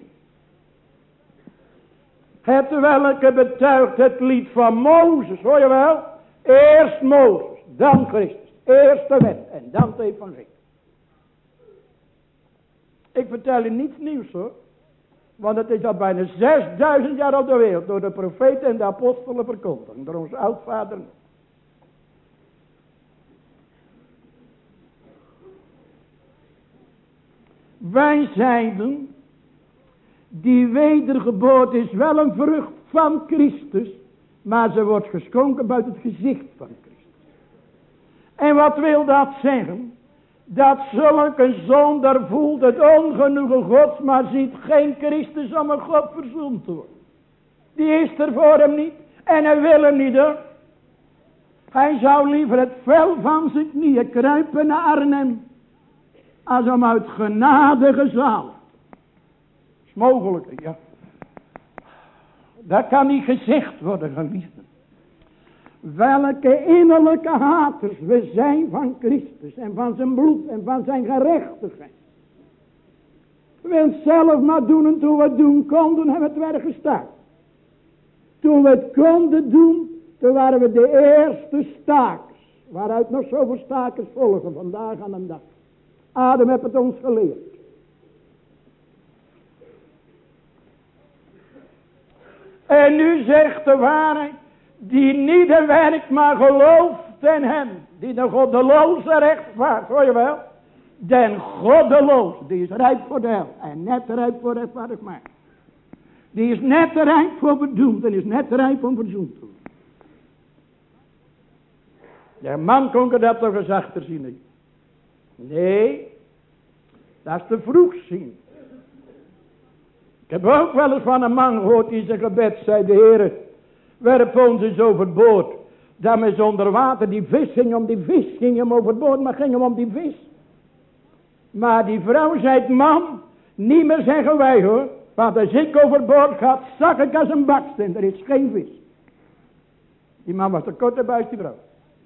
Het welke betuigt het lied van Mozes, hoor je wel? Eerst Mozes, dan Christus. Eerst de wet en dan het evangelie. Ik vertel je niets nieuws hoor. Want het is al bijna 6000 jaar op de wereld door de profeten en de apostelen verkondigd. Door onze oudvader. Wij zeiden, die wedergeboorte is wel een vrucht van Christus, maar ze wordt geschonken buiten het gezicht van Christus. En wat wil dat zeggen? Dat zulke zonder voelt het ongenoegen Gods, maar ziet geen Christus om met God verzoend te worden. Die is er voor hem niet en hij wil hem niet hoor. Hij zou liever het vel van zijn knieën kruipen naar Arnhem, als om uit genade gezaligd. Dat is mogelijk, ja. Dat kan niet gezegd worden, geliefden. Welke innerlijke haters we zijn van Christus en van zijn bloed en van zijn gerechtigheid. We willen het zelf maar doen en toen we het doen konden hebben we het werk gestaakt. Toen we het konden doen, toen waren we de eerste stakers. Waaruit nog zoveel stakers volgen vandaag aan een dag. Adam heeft het ons geleerd. En nu zegt de waarheid, die niet de werk maar gelooft in hem, die de goddeloze rechtvaardigt, hoor je wel? Den goddeloze, die is rijp voor de hel en net rijp voor rechtvaardigheid. Die is net rijp voor bedoeld en is net rijp om verzoend te worden. De man kon dat toch eens achterzien. Nee, dat is te vroeg zien. Ik heb ook wel eens van een man gehoord die in zijn gebed zei, de Heere, werp ons eens overboord. Daarmee is onder water, die vis ging om die vis, ging hem overboord, maar ging hem om die vis. Maar die vrouw zei, man, niet meer zeggen wij hoor. Want als ik overboord ga, zak ik als een baksteen, er is geen vis. Die man was te kort erbij, die vrouw.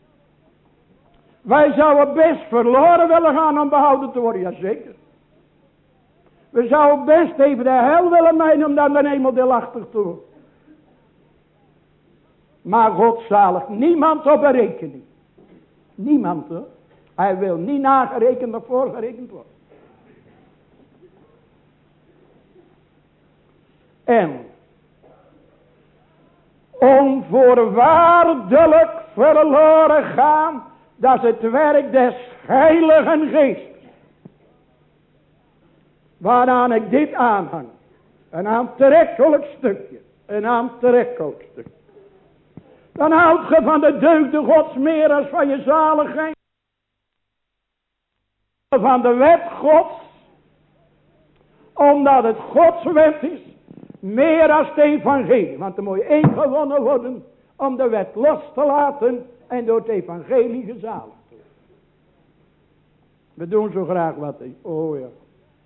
Wij zouden best verloren willen gaan om behouden te worden, jazeker. We zouden best even de hel willen mijnen om dan de hemel deelachtig te worden. Maar God zaligt niemand op berekening. Niemand hoor. Hij wil niet nagerekend of voorgerekend worden. En onvoorwaardelijk verloren gaan, dat is het werk des Heiligen Geestes. Waaraan ik dit aanhang. Een aantrekkelijk stukje. Een aantrekkelijkste. Dan houdt ge van de deugden Gods meer als van je zaligheid. Van de wet Gods. Omdat het Gods wet is. Meer als het evangelie. Want er moet je één gewonnen worden. Om de wet los te laten. En door het evangelie gezaligd te worden. We doen zo graag wat. Oh ja.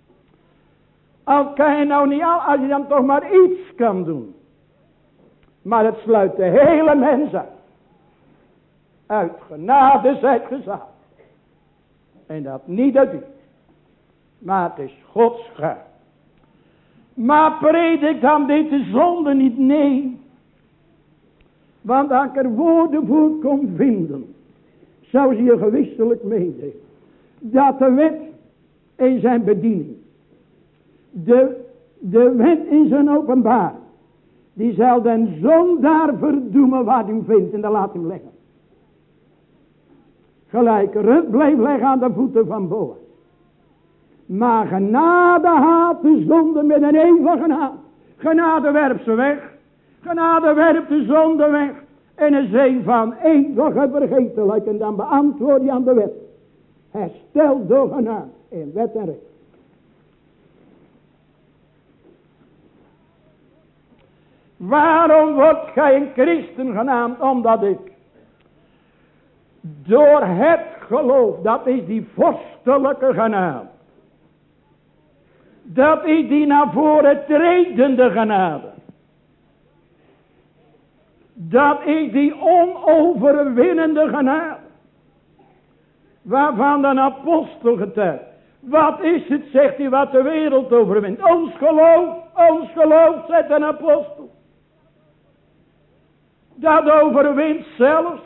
Al kan je nou niet al. Als je dan toch maar iets kan doen. Maar het sluit de hele mens uit. Uit genade zijt gezaligd. En dat niet uit u. Maar het is Gods gaaf. Maar predik dan deze zonde niet? Nee. Want als ik er woorden voor kon vinden. Zou ze je gewisselijk meedelen. Dat de wet in zijn bediening. De wet in zijn openbaar. Die zal den zondaar verdoemen wat hij vindt. En dan laat hem leggen. Gelijk Rut bleef leggen aan de voeten van Boas. Maar genade haat de zonde met een eeuwige haat. Genade werpt ze weg. Genade werpt de zonde weg. In een zee van eeuwige vergetelijkheid. En dan beantwoord je aan de wet. Herstel door genade in wet en recht. Waarom wordt gij een christen genaamd? Omdat ik door het geloof, dat is die vorstelijke genade. Dat is die naar voren tredende genade. Dat is die onoverwinnende genade. Waarvan de apostel getuigt. Wat is het, zegt hij, wat de wereld overwint? Ons geloof, zegt een apostel. Dat overwint zelfs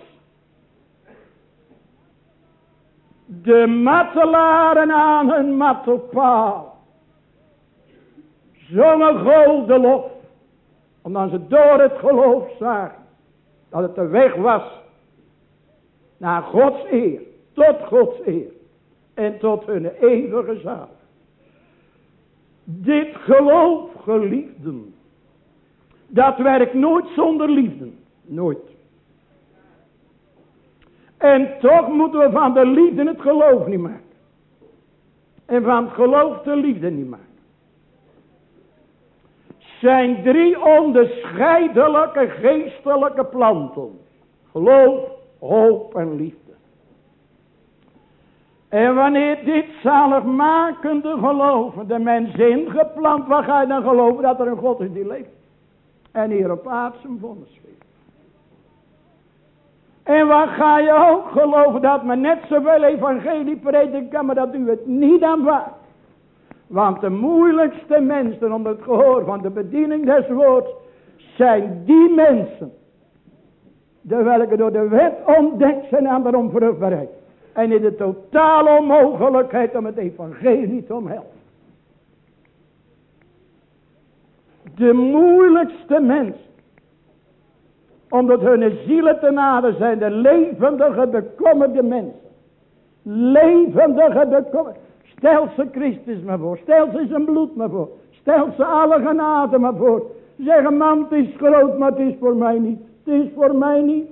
de martelaren aan hun martelpaal. Zongen golden lof. Omdat ze door het geloof zagen. Dat het de weg was. Naar Gods eer. Tot Gods eer. En tot hun eeuwige zaal. Dit geloof, geliefden. Dat werkt nooit zonder liefde. Nooit. En toch moeten we van de liefde het geloof niet maken. En van het geloof de liefde niet maken. Zijn drie onderscheidelijke geestelijke planten. Geloof, hoop en liefde. En wanneer dit zaligmakende geloven de mens ingeplant, waar ga je dan geloven dat er een God is die leeft? En hier op aarde zijn vonnis geeft. En waar ga je ook geloven dat men net zoveel evangelie prediken kan, maar dat u het niet aanvaardt? Want de moeilijkste mensen onder het gehoor van de bediening des woords zijn die mensen, de welke door de wet ontdekt zijn aan de onvruchtbaarheid. En in de totale onmogelijkheid om het evangelie te omhelzen. De moeilijkste mensen, omdat hun zielen te naden zijn, de levendige bekommerde mensen. Levendige bekommerde. Stel ze Christus maar voor. Stel ze zijn bloed maar voor. Stel ze alle genade maar voor. Zeggen, man, het is groot, maar het is voor mij niet. Het is voor mij niet.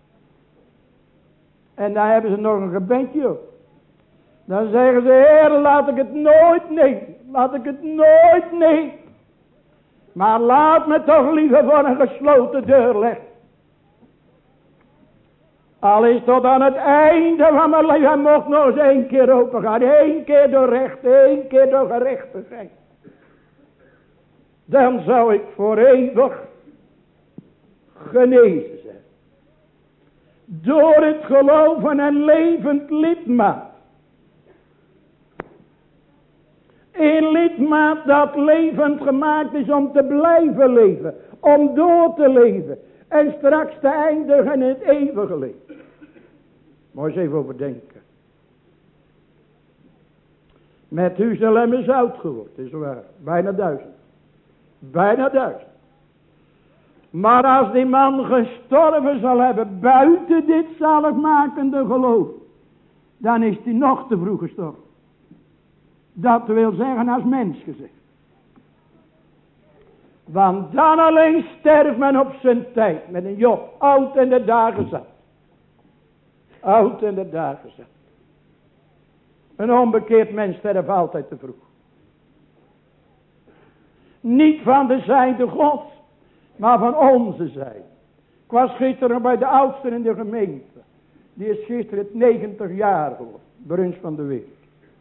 En dan hebben ze nog een gebedje op. Dan zeggen ze, Heer, laat ik het nooit nemen. Laat ik het nooit nemen. Maar laat me toch liever voor een gesloten deur leggen. Al is tot aan het einde van mijn leven, hij mocht nog eens 1 keer open gaan. 1 keer door recht, 1 keer door gerechtigheid. Dan zou ik voor eeuwig genezen zijn. Door het geloven en levend lidmaat. Een lidmaat dat levend gemaakt is om te blijven leven. Om door te leven. En straks te eindigen in het eeuwige leven. Moet je eens even overdenken. Methuselem is oud geworden, is waar. Bijna 1000. Bijna 1000. Maar als die man gestorven zal hebben buiten dit zaligmakende geloof, dan is hij nog te vroeg gestorven. Dat wil zeggen als mens gezegd. Want dan alleen sterft men op zijn tijd. Met een Job, oud in de dagen zat. Oud in de dagen zat. Een onbekeerd mens sterft altijd te vroeg. Niet van de zijde Gods, maar van onze zijde. Ik was gisteren bij de oudsten in de gemeente. Die is gisteren het 90 jaar geworden. Bruns van de Wereld.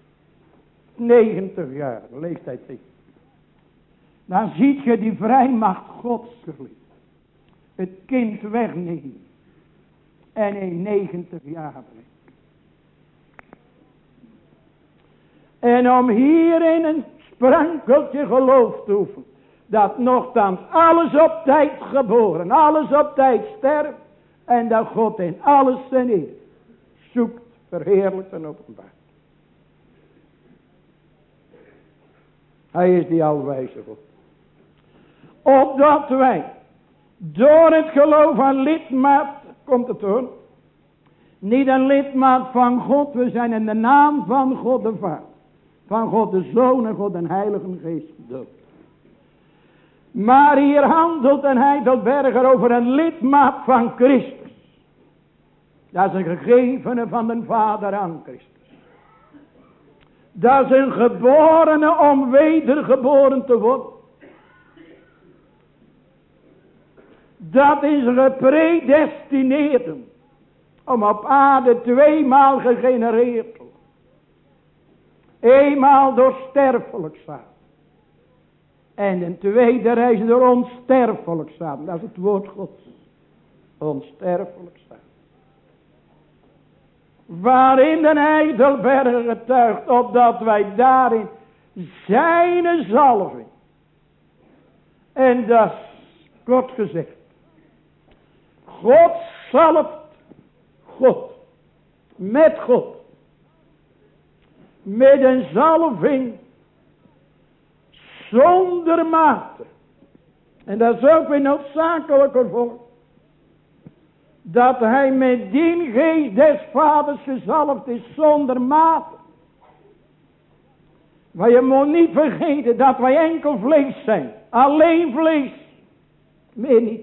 90 jaar, leeftijd is. Dan ziet je die vrijmacht Gods geliefd. Het kind wegnemen. En in 90 jaar brengen. En om hierin een sprankeltje geloof te oefenen. Dat nogthans alles op tijd geboren. Alles op tijd sterft. En dat God in alles zijn eer zoekt, verheerlijkt en openbaar. Hij is die alwijze God. Opdat wij door het geloof aan lidmaat, komt het hoor. Niet een lidmaat van God, we zijn in de naam van God de Vader. Van God de Zoon en God de Heilige Geest gedoopt. Maar hier handelt een Heidelberger over een lidmaat van Christus. Dat is een gegevene van de Vader aan Christus. Dat is een geborene om wedergeboren te worden. Dat is gepredestineerd om op aarde tweemaal gegenereerd te worden. Eenmaal door sterfelijk zaad. En een tweede reis door onsterfelijk zaad. Dat is het woord Gods. Onsterfelijk zaad. Waarin de Heidelberger getuigt, opdat wij daarin zijn zalving. En dat is kort gezegd. God zalft God. Met God. Met een zalving zonder mate. En dat is ook weer noodzakelijk ervoor. Dat hij met die geest des vaders gezalfd is zonder mate. Maar je moet niet vergeten dat wij enkel vlees zijn. Alleen vlees. Meer niet.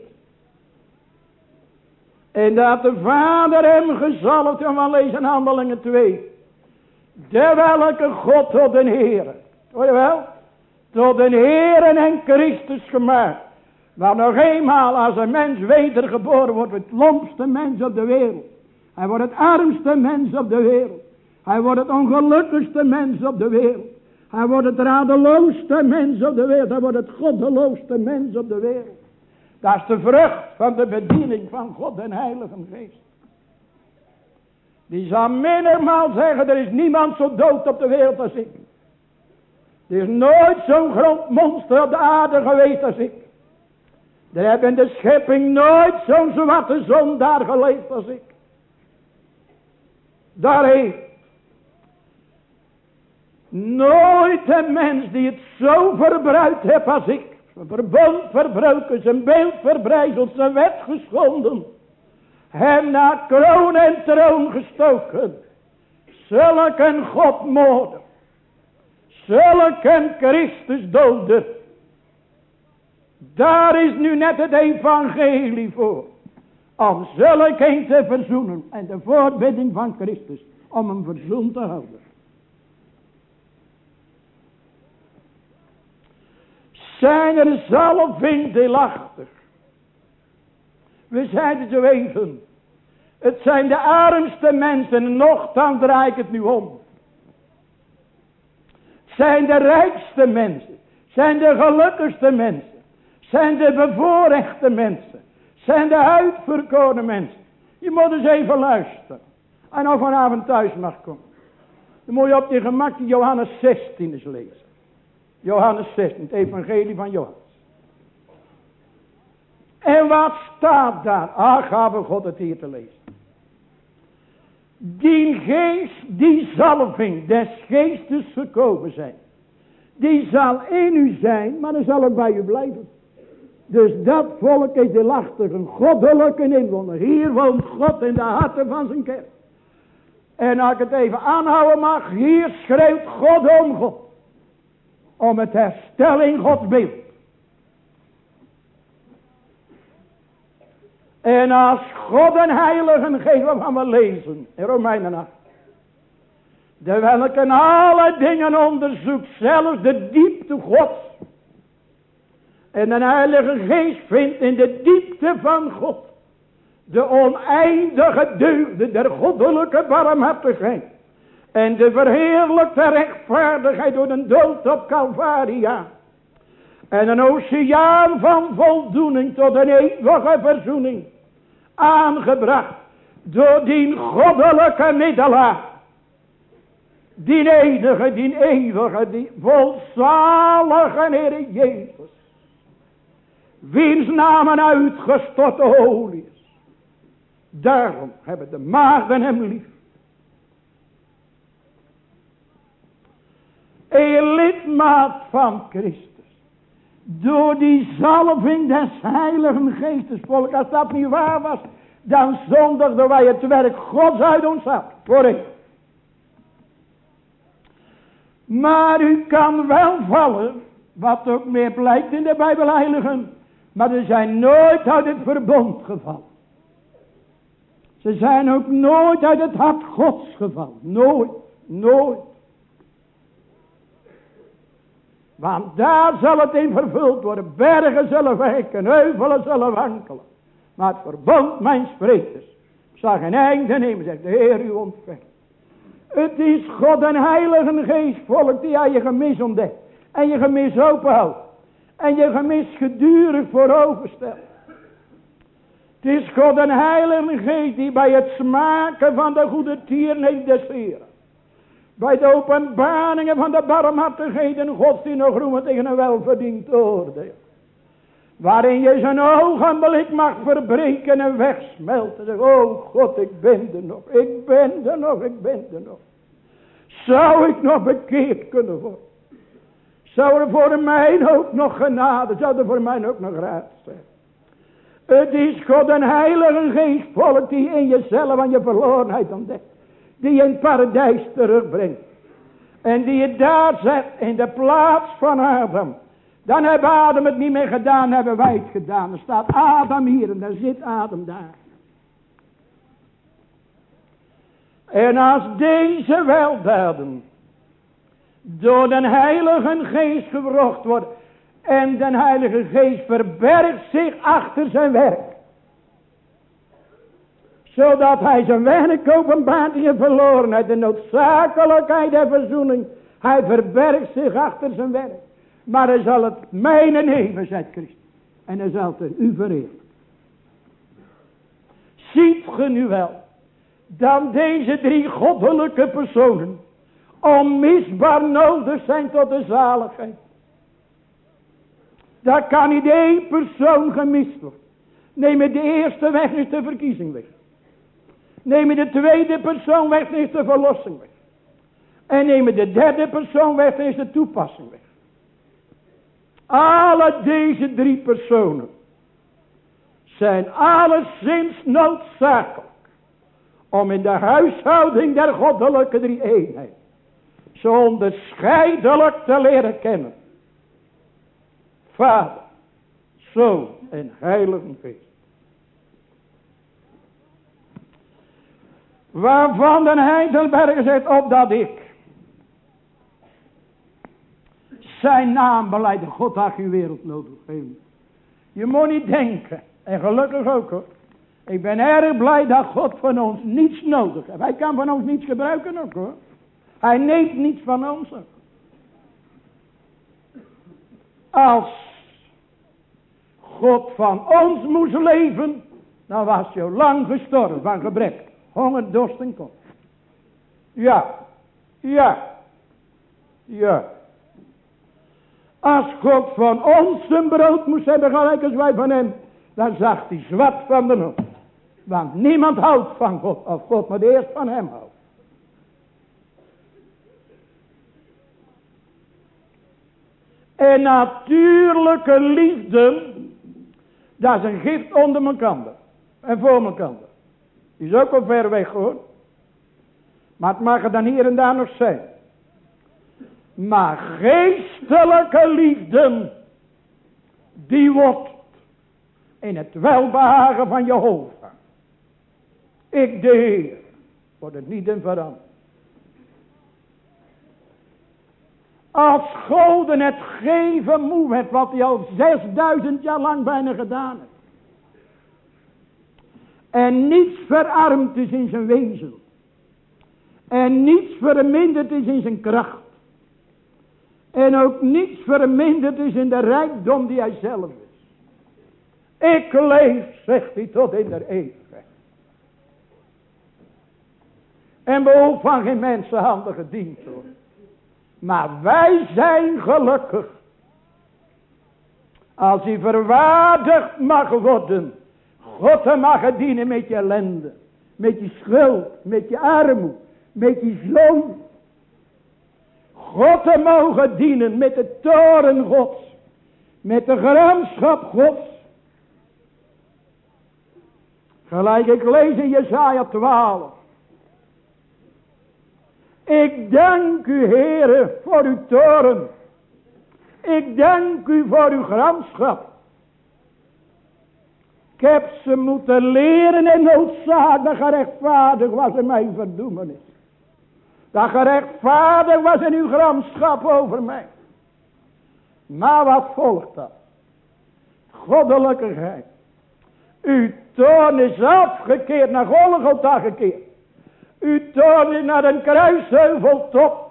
En dat de Vader hem gezalfd, en we lezen Handelingen 2. De welke God tot den Heere. Hoor je wel? Tot den Heere en Christus gemaakt. Maar nog eenmaal, als een mens wedergeboren wordt, het lompste mens op de wereld. Hij wordt het armste mens op de wereld. Hij wordt het ongelukkigste mens op de wereld. Hij wordt het radeloosste mens op de wereld. Hij wordt het goddeloosste mens op de wereld. Dat is de vrucht van de bediening van God en Heilige Geest. Die zal menigmaal zeggen, er is niemand zo dood op de wereld als ik. Er is nooit zo'n groot monster op de aarde geweest als ik. Er heeft in de schepping nooit zo'n zwarte zondaar geleefd als ik. Daar heeft nooit een mens die het zo verbruikt heeft als ik. Zijn verbond verbroken, zijn beeld verbrijzeld, zijn wet geschonden. Hem naar kroon en troon gestoken. Zulk een Godmoorder. Zulk een Christusdoder. Daar is nu net het evangelie voor. Om zulk een te verzoenen. En de voorbidding van Christus. Om hem verzoend te houden. Zijn er zalving deelachtig. We zeiden zo even. Het zijn de armste mensen. En nochtans draai ik het nu om. Zijn de rijkste mensen. Zijn de gelukkigste mensen. Zijn de bevoorrechte mensen. Zijn de uitverkoren mensen. Je moet eens even luisteren. En nou vanavond thuis mag komen. Dan moet je op je gemak Johannes 16 eens lezen. Johannes 16, het evangelie van Johannes. En wat staat daar? Ach, gaven God het hier te lezen. Die geest, die zalving des geestes gekomen zijn. Die zal in u zijn, maar dan zal ook bij u blijven. Dus dat volk is deelachtig, een goddelijke inwoner. Hier woont God in de harten van zijn kerk. En als ik het even aanhouden mag, hier schreeuwt God om God. Om het herstel in Gods beeld. En als God en Heilige Geest, waarvan we lezen in Romeinen 8. De welke alle dingen onderzoekt, zelfs de diepte Gods. En de Heilige Geest vindt in de diepte van God de oneindige deugden der goddelijke barmhartigheid. En de verheerlijkte rechtvaardigheid door de dood op Calvaria. En een oceaan van voldoening tot een eeuwige verzoening. Aangebracht door die goddelijke middelaar. Die enige, die eeuwige, die volzalige Heer Jezus. Wiens naam uitgestorte olie is. Daarom hebben de maagden hem lief. Een lidmaat van Christus. Door die zalving des Heiligen Geestes. Volk, als dat niet waar was. Dan zondigden wij het werk Gods uit ons af. Vooruit. Maar u kan wel vallen. Wat ook meer blijkt in de Bijbelheiligen. Maar ze zijn nooit uit het verbond gevallen. Ze zijn ook nooit uit het hart Gods gevallen. Nooit. Nooit. Want daar zal het in vervuld worden. Bergen zullen wijken, heuvelen zullen wankelen. Maar het verbond mijn sprekers zal geen einde nemen, zegt de Heer u ontvangt. Het is God en Heilige Geest, volk, die aan je gemis ontdekt. En je gemis openhoudt. En je gemis gedurig voor ogen stelt. Het is God en Heilige Geest die bij het smaken van de goede tierenheid des Heren. Bij de openbaringen van de barmhartigheid en godsdienst roemen tegen een welverdiend oordeel. Waarin je zijn ogenblik mag verbreken en wegsmelten. Zeg, oh God, ik ben er nog, ik ben er nog, ik ben er nog. Zou ik nog bekeerd kunnen worden? Zou er voor mij ook nog genade, zou er voor mij ook nog raad zijn? Het is God en Heilige Geest, volk, die in jezelf aan je verlorenheid ontdekt. Die je in het paradijs terugbrengt. En die je daar zet in de plaats van Adam. Dan hebben Adam het niet meer gedaan, hebben wij het gedaan. Er staat Adam hier en dan zit Adam daar. En als deze weldaden door de Heilige Geest gewrocht worden. En de Heilige Geest verbergt zich achter zijn werk. Zodat hij zijn werk openbaart in je verlorenheid. De noodzakelijkheid der verzoening. Hij verbergt zich achter zijn werk. Maar hij zal het mijne nemen, zegt Christus. En hij zal het u verheerlijken. Ziet ge nu wel. Dat deze drie goddelijke personen. Onmisbaar nodig zijn tot de zaligheid. Daar kan niet één persoon gemist worden. Neem je de eerste weg, is de verkiezing weg. Neem je de tweede persoon weg, dan is de verlossing weg. En neem je de derde persoon weg, dan is de toepassing weg. Alle deze drie personen zijn alleszins noodzakelijk om in de huishouding der goddelijke drie-eenheid zo onderscheidelijk te leren kennen. Vader, Zoon en Heilige Geest. Waarvan de Heidelberger zegt, opdat ik zijn naam beleiden. God had uw wereld nodig. Je moet niet denken, en gelukkig ook hoor. Ik ben erg blij dat God van ons niets nodig heeft. Hij kan van ons niets gebruiken ook hoor. Hij neemt niets van ons ook. Als God van ons moest leven, dan was je lang gestorven van gebrek. Honger, dorst en kom. Ja. Als God van ons een brood moest hebben, gelijk als wij van hem, dan zag hij zwart van de nood. Want niemand houdt van God, of God moet eerst van hem houden. En natuurlijke liefde, dat is een gift onder elkaar en voor elkaar. Die is ook al ver weg hoor. Maar het mag er dan hier en daar nog zijn. Maar geestelijke liefde, die wordt in het welbehagen van Jehovah. Ik de Heer, wordt het niet in veranderd. Als Goden het geven moe werd, wat hij al 6000 jaar lang bijna gedaan heeft. En niets verarmd is in zijn wezen. En niets verminderd is in zijn kracht. En ook niets verminderd is in de rijkdom die hij zelf is. Ik leef, zegt hij, tot in der eeuwigheid. En behoef van geen mensenhanden gediend te worden. Maar wij zijn gelukkig. Als hij verwaardigd mag worden. God te mag dienen met je ellende. Met je schuld. Met je armoede. Met je zoon. God te mogen dienen met de toren Gods. Met de gramschap Gods. Gelijk ik lees in Jesaja 12. Ik dank u, Heere, voor uw toren. Ik dank u voor uw gramschap. Ik heb ze moeten leren en noodzaak dat gerechtvaardig was in mijn verdoemenis. Dat gerechtvaardig was in uw gramschap over mij. Maar wat volgt dat? Goddelijkheid. Uw toorn is afgekeerd, naar Golgotha gekeerd. Uw toorn is naar een kruisheuveltop.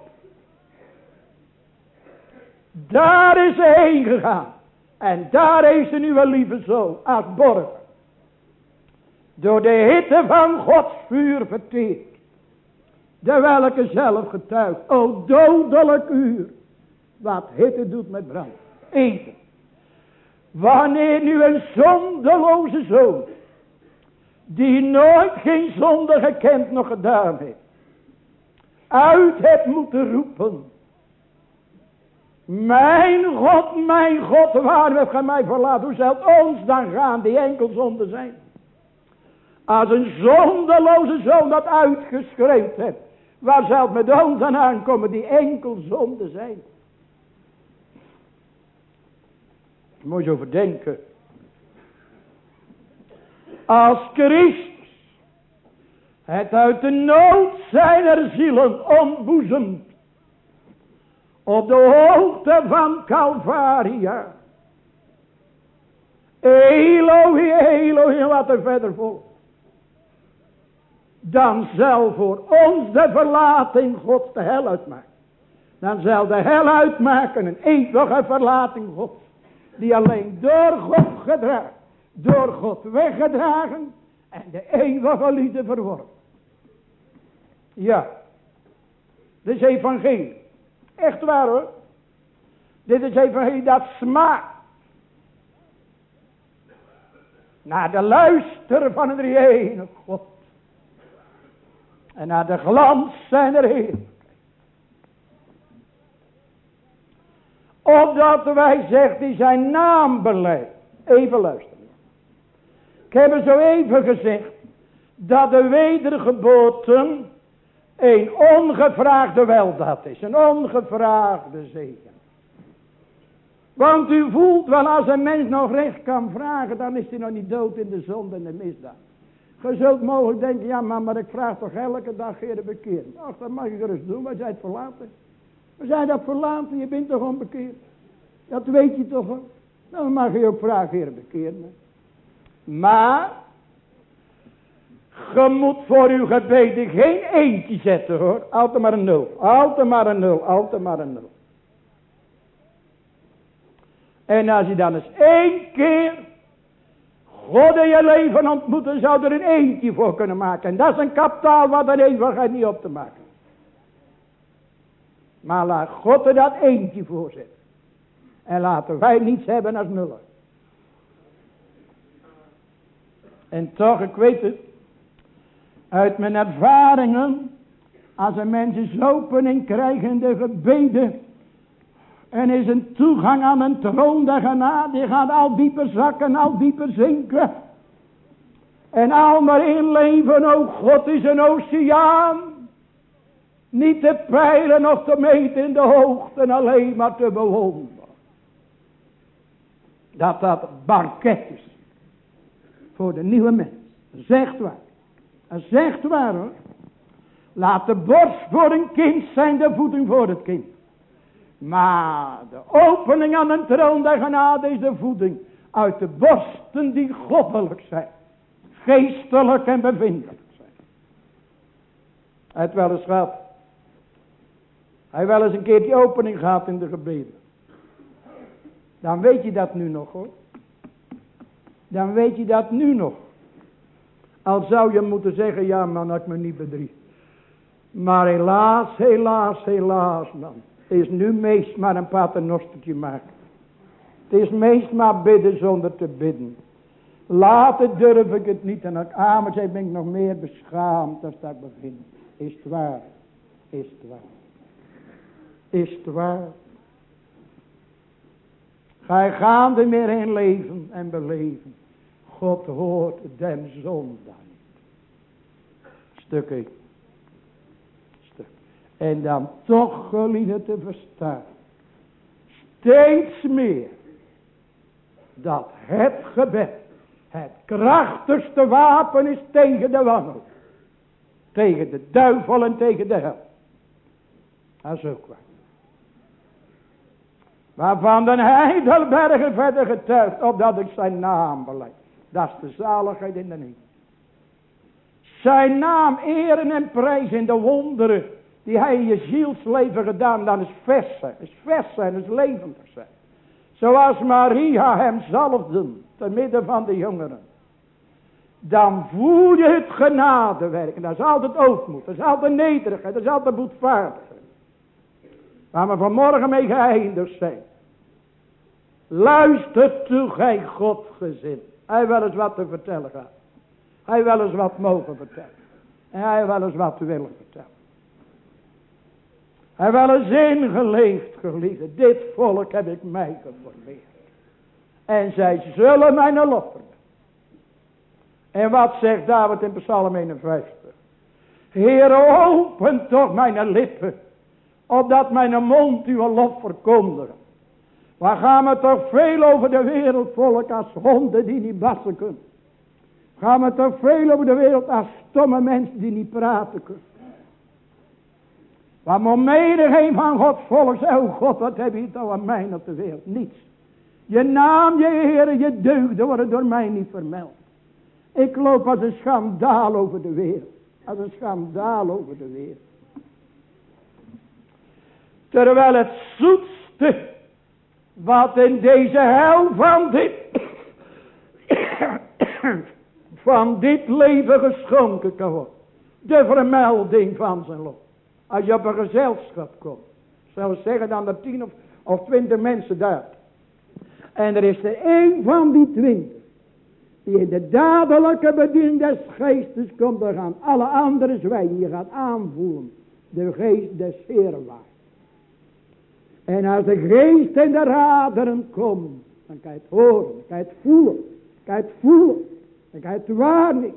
Daar is hij heen gegaan. En daar heeft zijn uw lieve zoon als borg. Door de hitte van Gods vuur verteerd. De welke zelf getuigt. O dodelijk uur. Wat hitte doet met brand. Eten. Wanneer nu een zondeloze zoon. Die nooit geen zonde gekend nog gedaan heeft. Uit hebt moeten roepen. Mijn God, waarom hebt gij mij verlaten? Hoe zal het ons dan gaan die enkel zonde zijn? Als een zondeloze zoon dat uitgeschreeuwd heeft. Waar zal het met ons dan aankomen die enkel zonde zijn? Daar moet je over denken. Als Christus het uit de nood zijner zielen ontboezemt. Op de hoogte van Calvaria. Elohim, Elohim, wat er verder volgt. Dan zal voor ons de verlating Gods de hel uitmaken. Dan zal de hel uitmaken een eeuwige verlating Gods. Die alleen door God gedragen. Door God weggedragen. En de eeuwige liefde verworpen. Ja. Dit is evangelie. Echt waar hoor. Dit is evangelie dat smaakt. Naar de luister van een drie-enige God. En naar de glans zijner heerlijkheid. Opdat wij, zegt hij, zijn naam beleid. Even luisteren. Ik heb er zo even gezegd. Dat de wedergeboorte een ongevraagde weldaad is. Een ongevraagde zegen. Want u voelt wel, als een mens nog recht kan vragen, dan is hij nog niet dood in de zonde en de misdaad. Je zult mogelijk denken, ja maar ik vraag toch elke dag Heere bekeren. Ach, dat mag je gerust doen, maar zij het verlaten. Maar zij dat verlaten, je bent toch onbekeerd. Dat weet je toch wel. Dan mag je ook vragen, Heere bekeren. Maar je moet voor uw gebeden geen eentje zetten hoor. Altijd maar een 0. Altijd maar een 0. Altijd maar een 0. En als je dan eens 1 keer God in je leven ontmoet, dan zou er een eentje voor kunnen maken. En dat is een kapitaal wat er eeuwigheid niet op te maken. Maar laat God er dat eentje voor zetten. En laten wij niets hebben als nullen. En toch, ik weet het. Uit mijn ervaringen. Als een mens is opening krijgende gebeden. En is een toegang aan een troon der genade. Die gaat al dieper zakken, al dieper zinken. En al maar inleven, o God is een oceaan. Niet te peilen of te meten in de hoogte, alleen maar te bewonderen. Dat banket is. Voor de nieuwe mens. Dat is echt waar. Dat is echt waar hoor. Laat de borst voor een kind zijn, de voeding voor het kind. Maar de opening aan een troon der genade is de voeding uit de borsten die goddelijk zijn. Geestelijk en bevindelijk zijn. Hij heeft wel eens gehad. Hij heeft wel eens een keer die opening gehad in de gebeden. Dan weet je dat nu nog hoor. Dan weet je dat nu nog. Al zou je moeten zeggen, ja man, dat ik me niet bedrieg. Maar helaas, helaas, helaas man. Het is nu meest maar een paternostertje maken. Het is meest maar bidden zonder te bidden. Later durf ik het niet. En als ik amen zeg, ben ik nog meer beschaamd als dat ik begin. Is het waar? Is het waar? Is het waar? Ga je gaande meer in leven en beleven. God hoort den zondaar niet. Stuk 1. Stuk. En dan toch geliefde te verstaan. Steeds meer. Dat het gebed. Het krachtigste wapen is tegen de wanhoop. Tegen de duivel en tegen de hel. Dat is ook waar. Waarvan de Heidelbergen verder getuigt, opdat ik zijn naam beleid. Dat is de zaligheid in de hemel. Zijn naam eren en prijzen in de wonderen die hij in je zielsleven gedaan, dan is vers zijn. Is vers zijn, is levendig zijn. Zoals Maria hem zalfde, te midden van de jongeren. Dan voel je het genadewerk. En dat is altijd ootmoed, dat is altijd nederigheid, dat is altijd boetvaardigheid. Waar we vanmorgen mee geëindigd zijn. Luister toe, gij Godgezind. Hij wel eens wat te vertellen gaat. Hij wel eens wat mogen vertellen. En hij wel eens wat willen vertellen. Hij wel eens ingeleefd, geliefde. Dit volk heb ik mij geformeerd. En zij zullen mijn lof brengen. En wat zegt David in Psalm 51? Heere, open toch mijn lippen. Opdat mijn mond uw lof verkondigen. Waar gaan we toch veel over de wereld, volk, als honden die niet bassen kunnen. Gaan we toch veel over de wereld als stomme mensen die niet praten kunnen. Waar menigeen van Gods volk zegt, oh God, wat heb je toch aan mij op de wereld? Niets. Je naam, je Heere, je deugden worden door mij niet vermeld. Ik loop als een schandaal over de wereld. Als een schandaal over de wereld. Terwijl het zoetste wat in deze hel van dit leven geschonken kan worden. De vermelding van zijn lof. Als je op een gezelschap komt. Zou zeggen dan er 10 of 20 mensen daar. En er is er één van die 20. Die in de dadelijke bediening des geestes komt. Dan gaan alle anderen zwijgen. Je gaat aanvoelen. De geest des Heeren waait. En als de geest en de raderen komen, dan kan je het horen, dan kan je het voelen, dan kan je het voelen, dan kan je het waarnemen.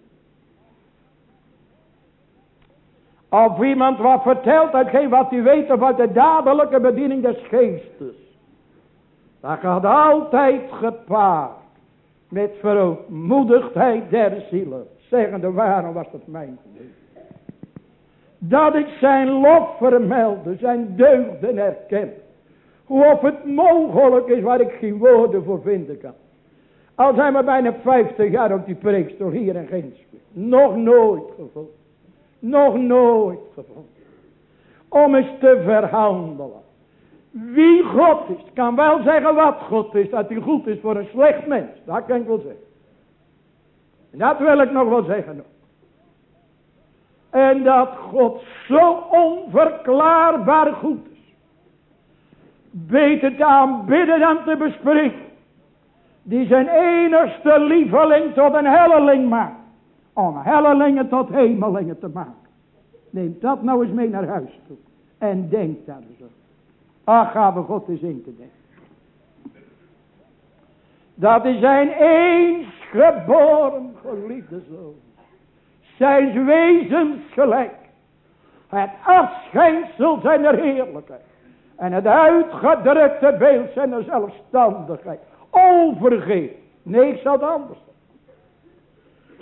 Of iemand wat vertelt, uitgeeft wat hij weet over de dadelijke bediening des geestes. Dat gaat altijd gepaard met verootmoedigdheid der zielen. Zeggende, waarom was dat mijn geluk? Dat ik zijn lof vermelde, zijn deugden herken. Hoe of het mogelijk is waar ik geen woorden voor vinden kan. Al zijn we bijna 50 jaar op die preekstoel hier in Ginsberg. Nog nooit gevonden. Nog nooit gevonden. Om eens te verhandelen. Wie God is, kan wel zeggen wat God is. Dat hij goed is voor een slecht mens. Dat kan ik wel zeggen. En dat wil ik nog wel zeggen. En dat God zo onverklaarbaar goed is. Beter te aanbidden dan te bespreken. Die zijn enigste lieveling tot een helleling maakt. Om hellelingen tot hemelingen te maken. Neem dat nou eens mee naar huis toe. En denk daar eens op. Ach, gaan we God eens in te denken. Dat is zijn eens geboren geliefde zoon. Zijn wezens gelijk. Het afschijnsel zijn heerlijkheid. En het uitgedrukte beeld zijn zelfstandigheid. Overgeven. Nee, ik zal het anders zeggen.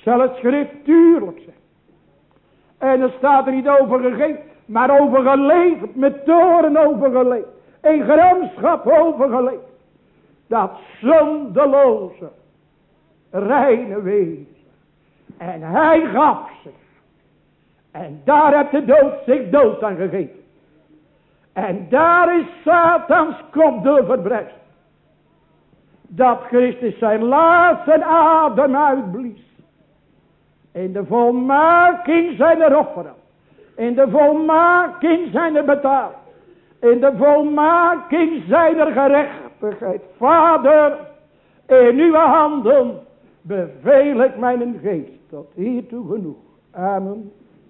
Zal het schriftuurlijk zijn. En er staat er niet over gegeven, maar over geleverd. Met toren over geleverd. In gramschap over geleverd. Dat zondeloze, reine wezen. En hij gaf zich. En daar heeft de dood zich dood aan gegeven. En daar is Satans kop door verbrijzeld. Dat Christus zijn laatste adem uitblies. In de volmaking zijn er offeren. In de volmaking zijn er betaald. In de volmaking zijn er gerechtigheid. Vader, in uw handen beveel ik mijn geest. Tot hiertoe genoeg. Amen.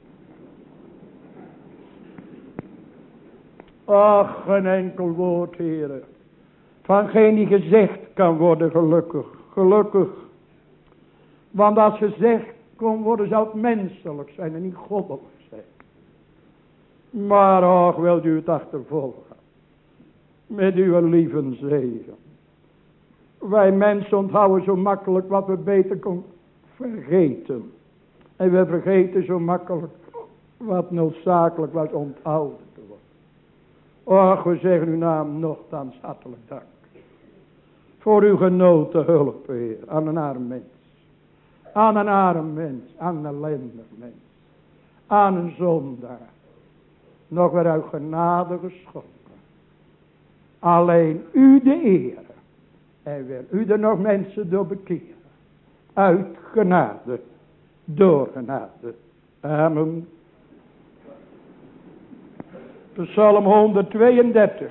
Ach, geen enkel woord, Heere. Van geen die gezegd kan worden gelukkig. Gelukkig. Want als gezegd kon worden, zou het menselijk zijn en niet goddelijk zijn. Maar ach, wilt u het achtervolgen. Met uw lieve zegen. Wij mensen onthouden zo makkelijk wat we beter kunnen vergeten. En we vergeten zo makkelijk wat noodzakelijk was onthouden te worden. Och, we zeggen uw naam nogthans hartelijk dank. Voor uw genoten hulp, Heer, aan een arm mens. Aan een arm mens, aan een ellendig mens. Aan een zondaar. Nog weer uit genade geschonken. Alleen u de eer. En wil u er nog mensen door bekeren. Uit genade. Door genade. Amen. Psalm 132.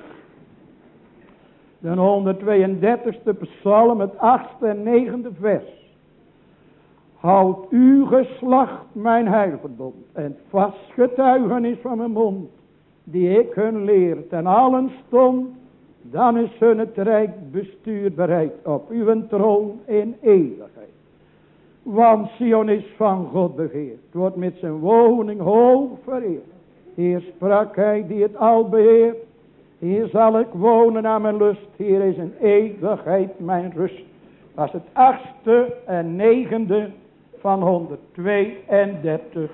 De 132ste psalm, het 8e en 9e vers. Houd uw geslacht mijn heilverbond en vast getuigenis van mijn mond, die ik hun leer ten allen stond, dan is hun het rijk bestuur bereid op uw troon in eeuwigheid. Want Sion is van God begeerd, wordt met zijn woning hoog vereerd. Hier sprak hij die het al beheert, hier zal ik wonen aan mijn lust, hier is in eeuwigheid mijn rust. Dat is het 8e en 9e van 132.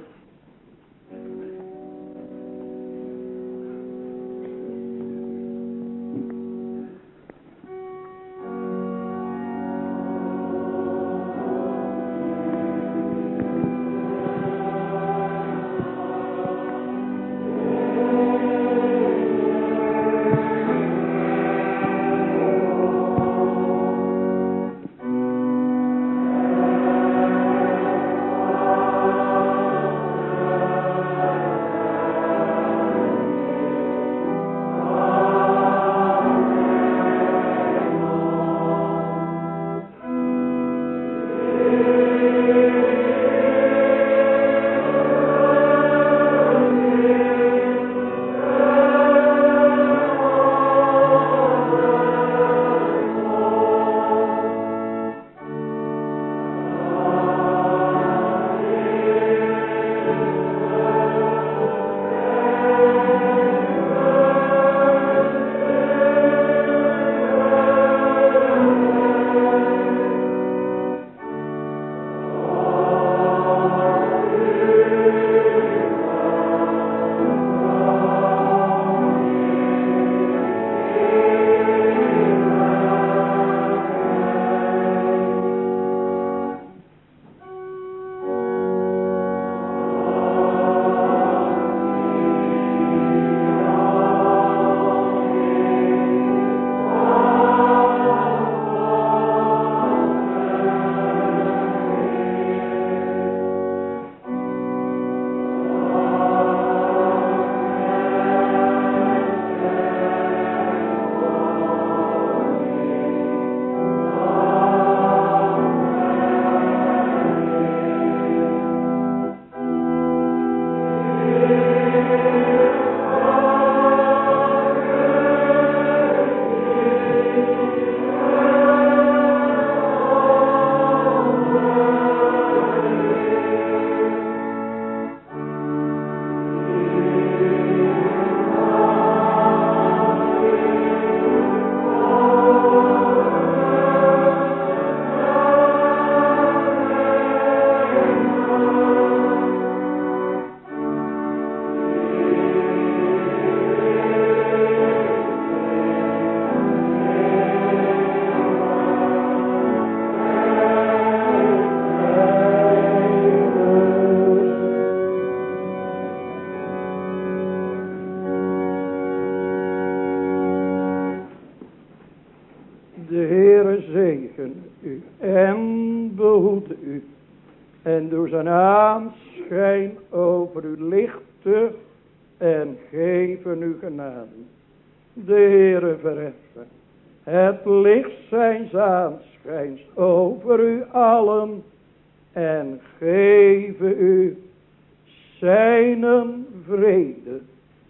behoede u. En door zijn aanschijn over u lichten en geven u genade. De Heere verheffen het licht zijns aanschijns over u allen en geven u zijnen vrede.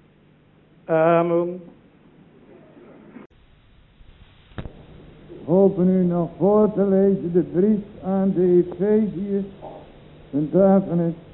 Amen. Hopen u nog voor te lezen de brief aan de Efeziërs. En daarvan is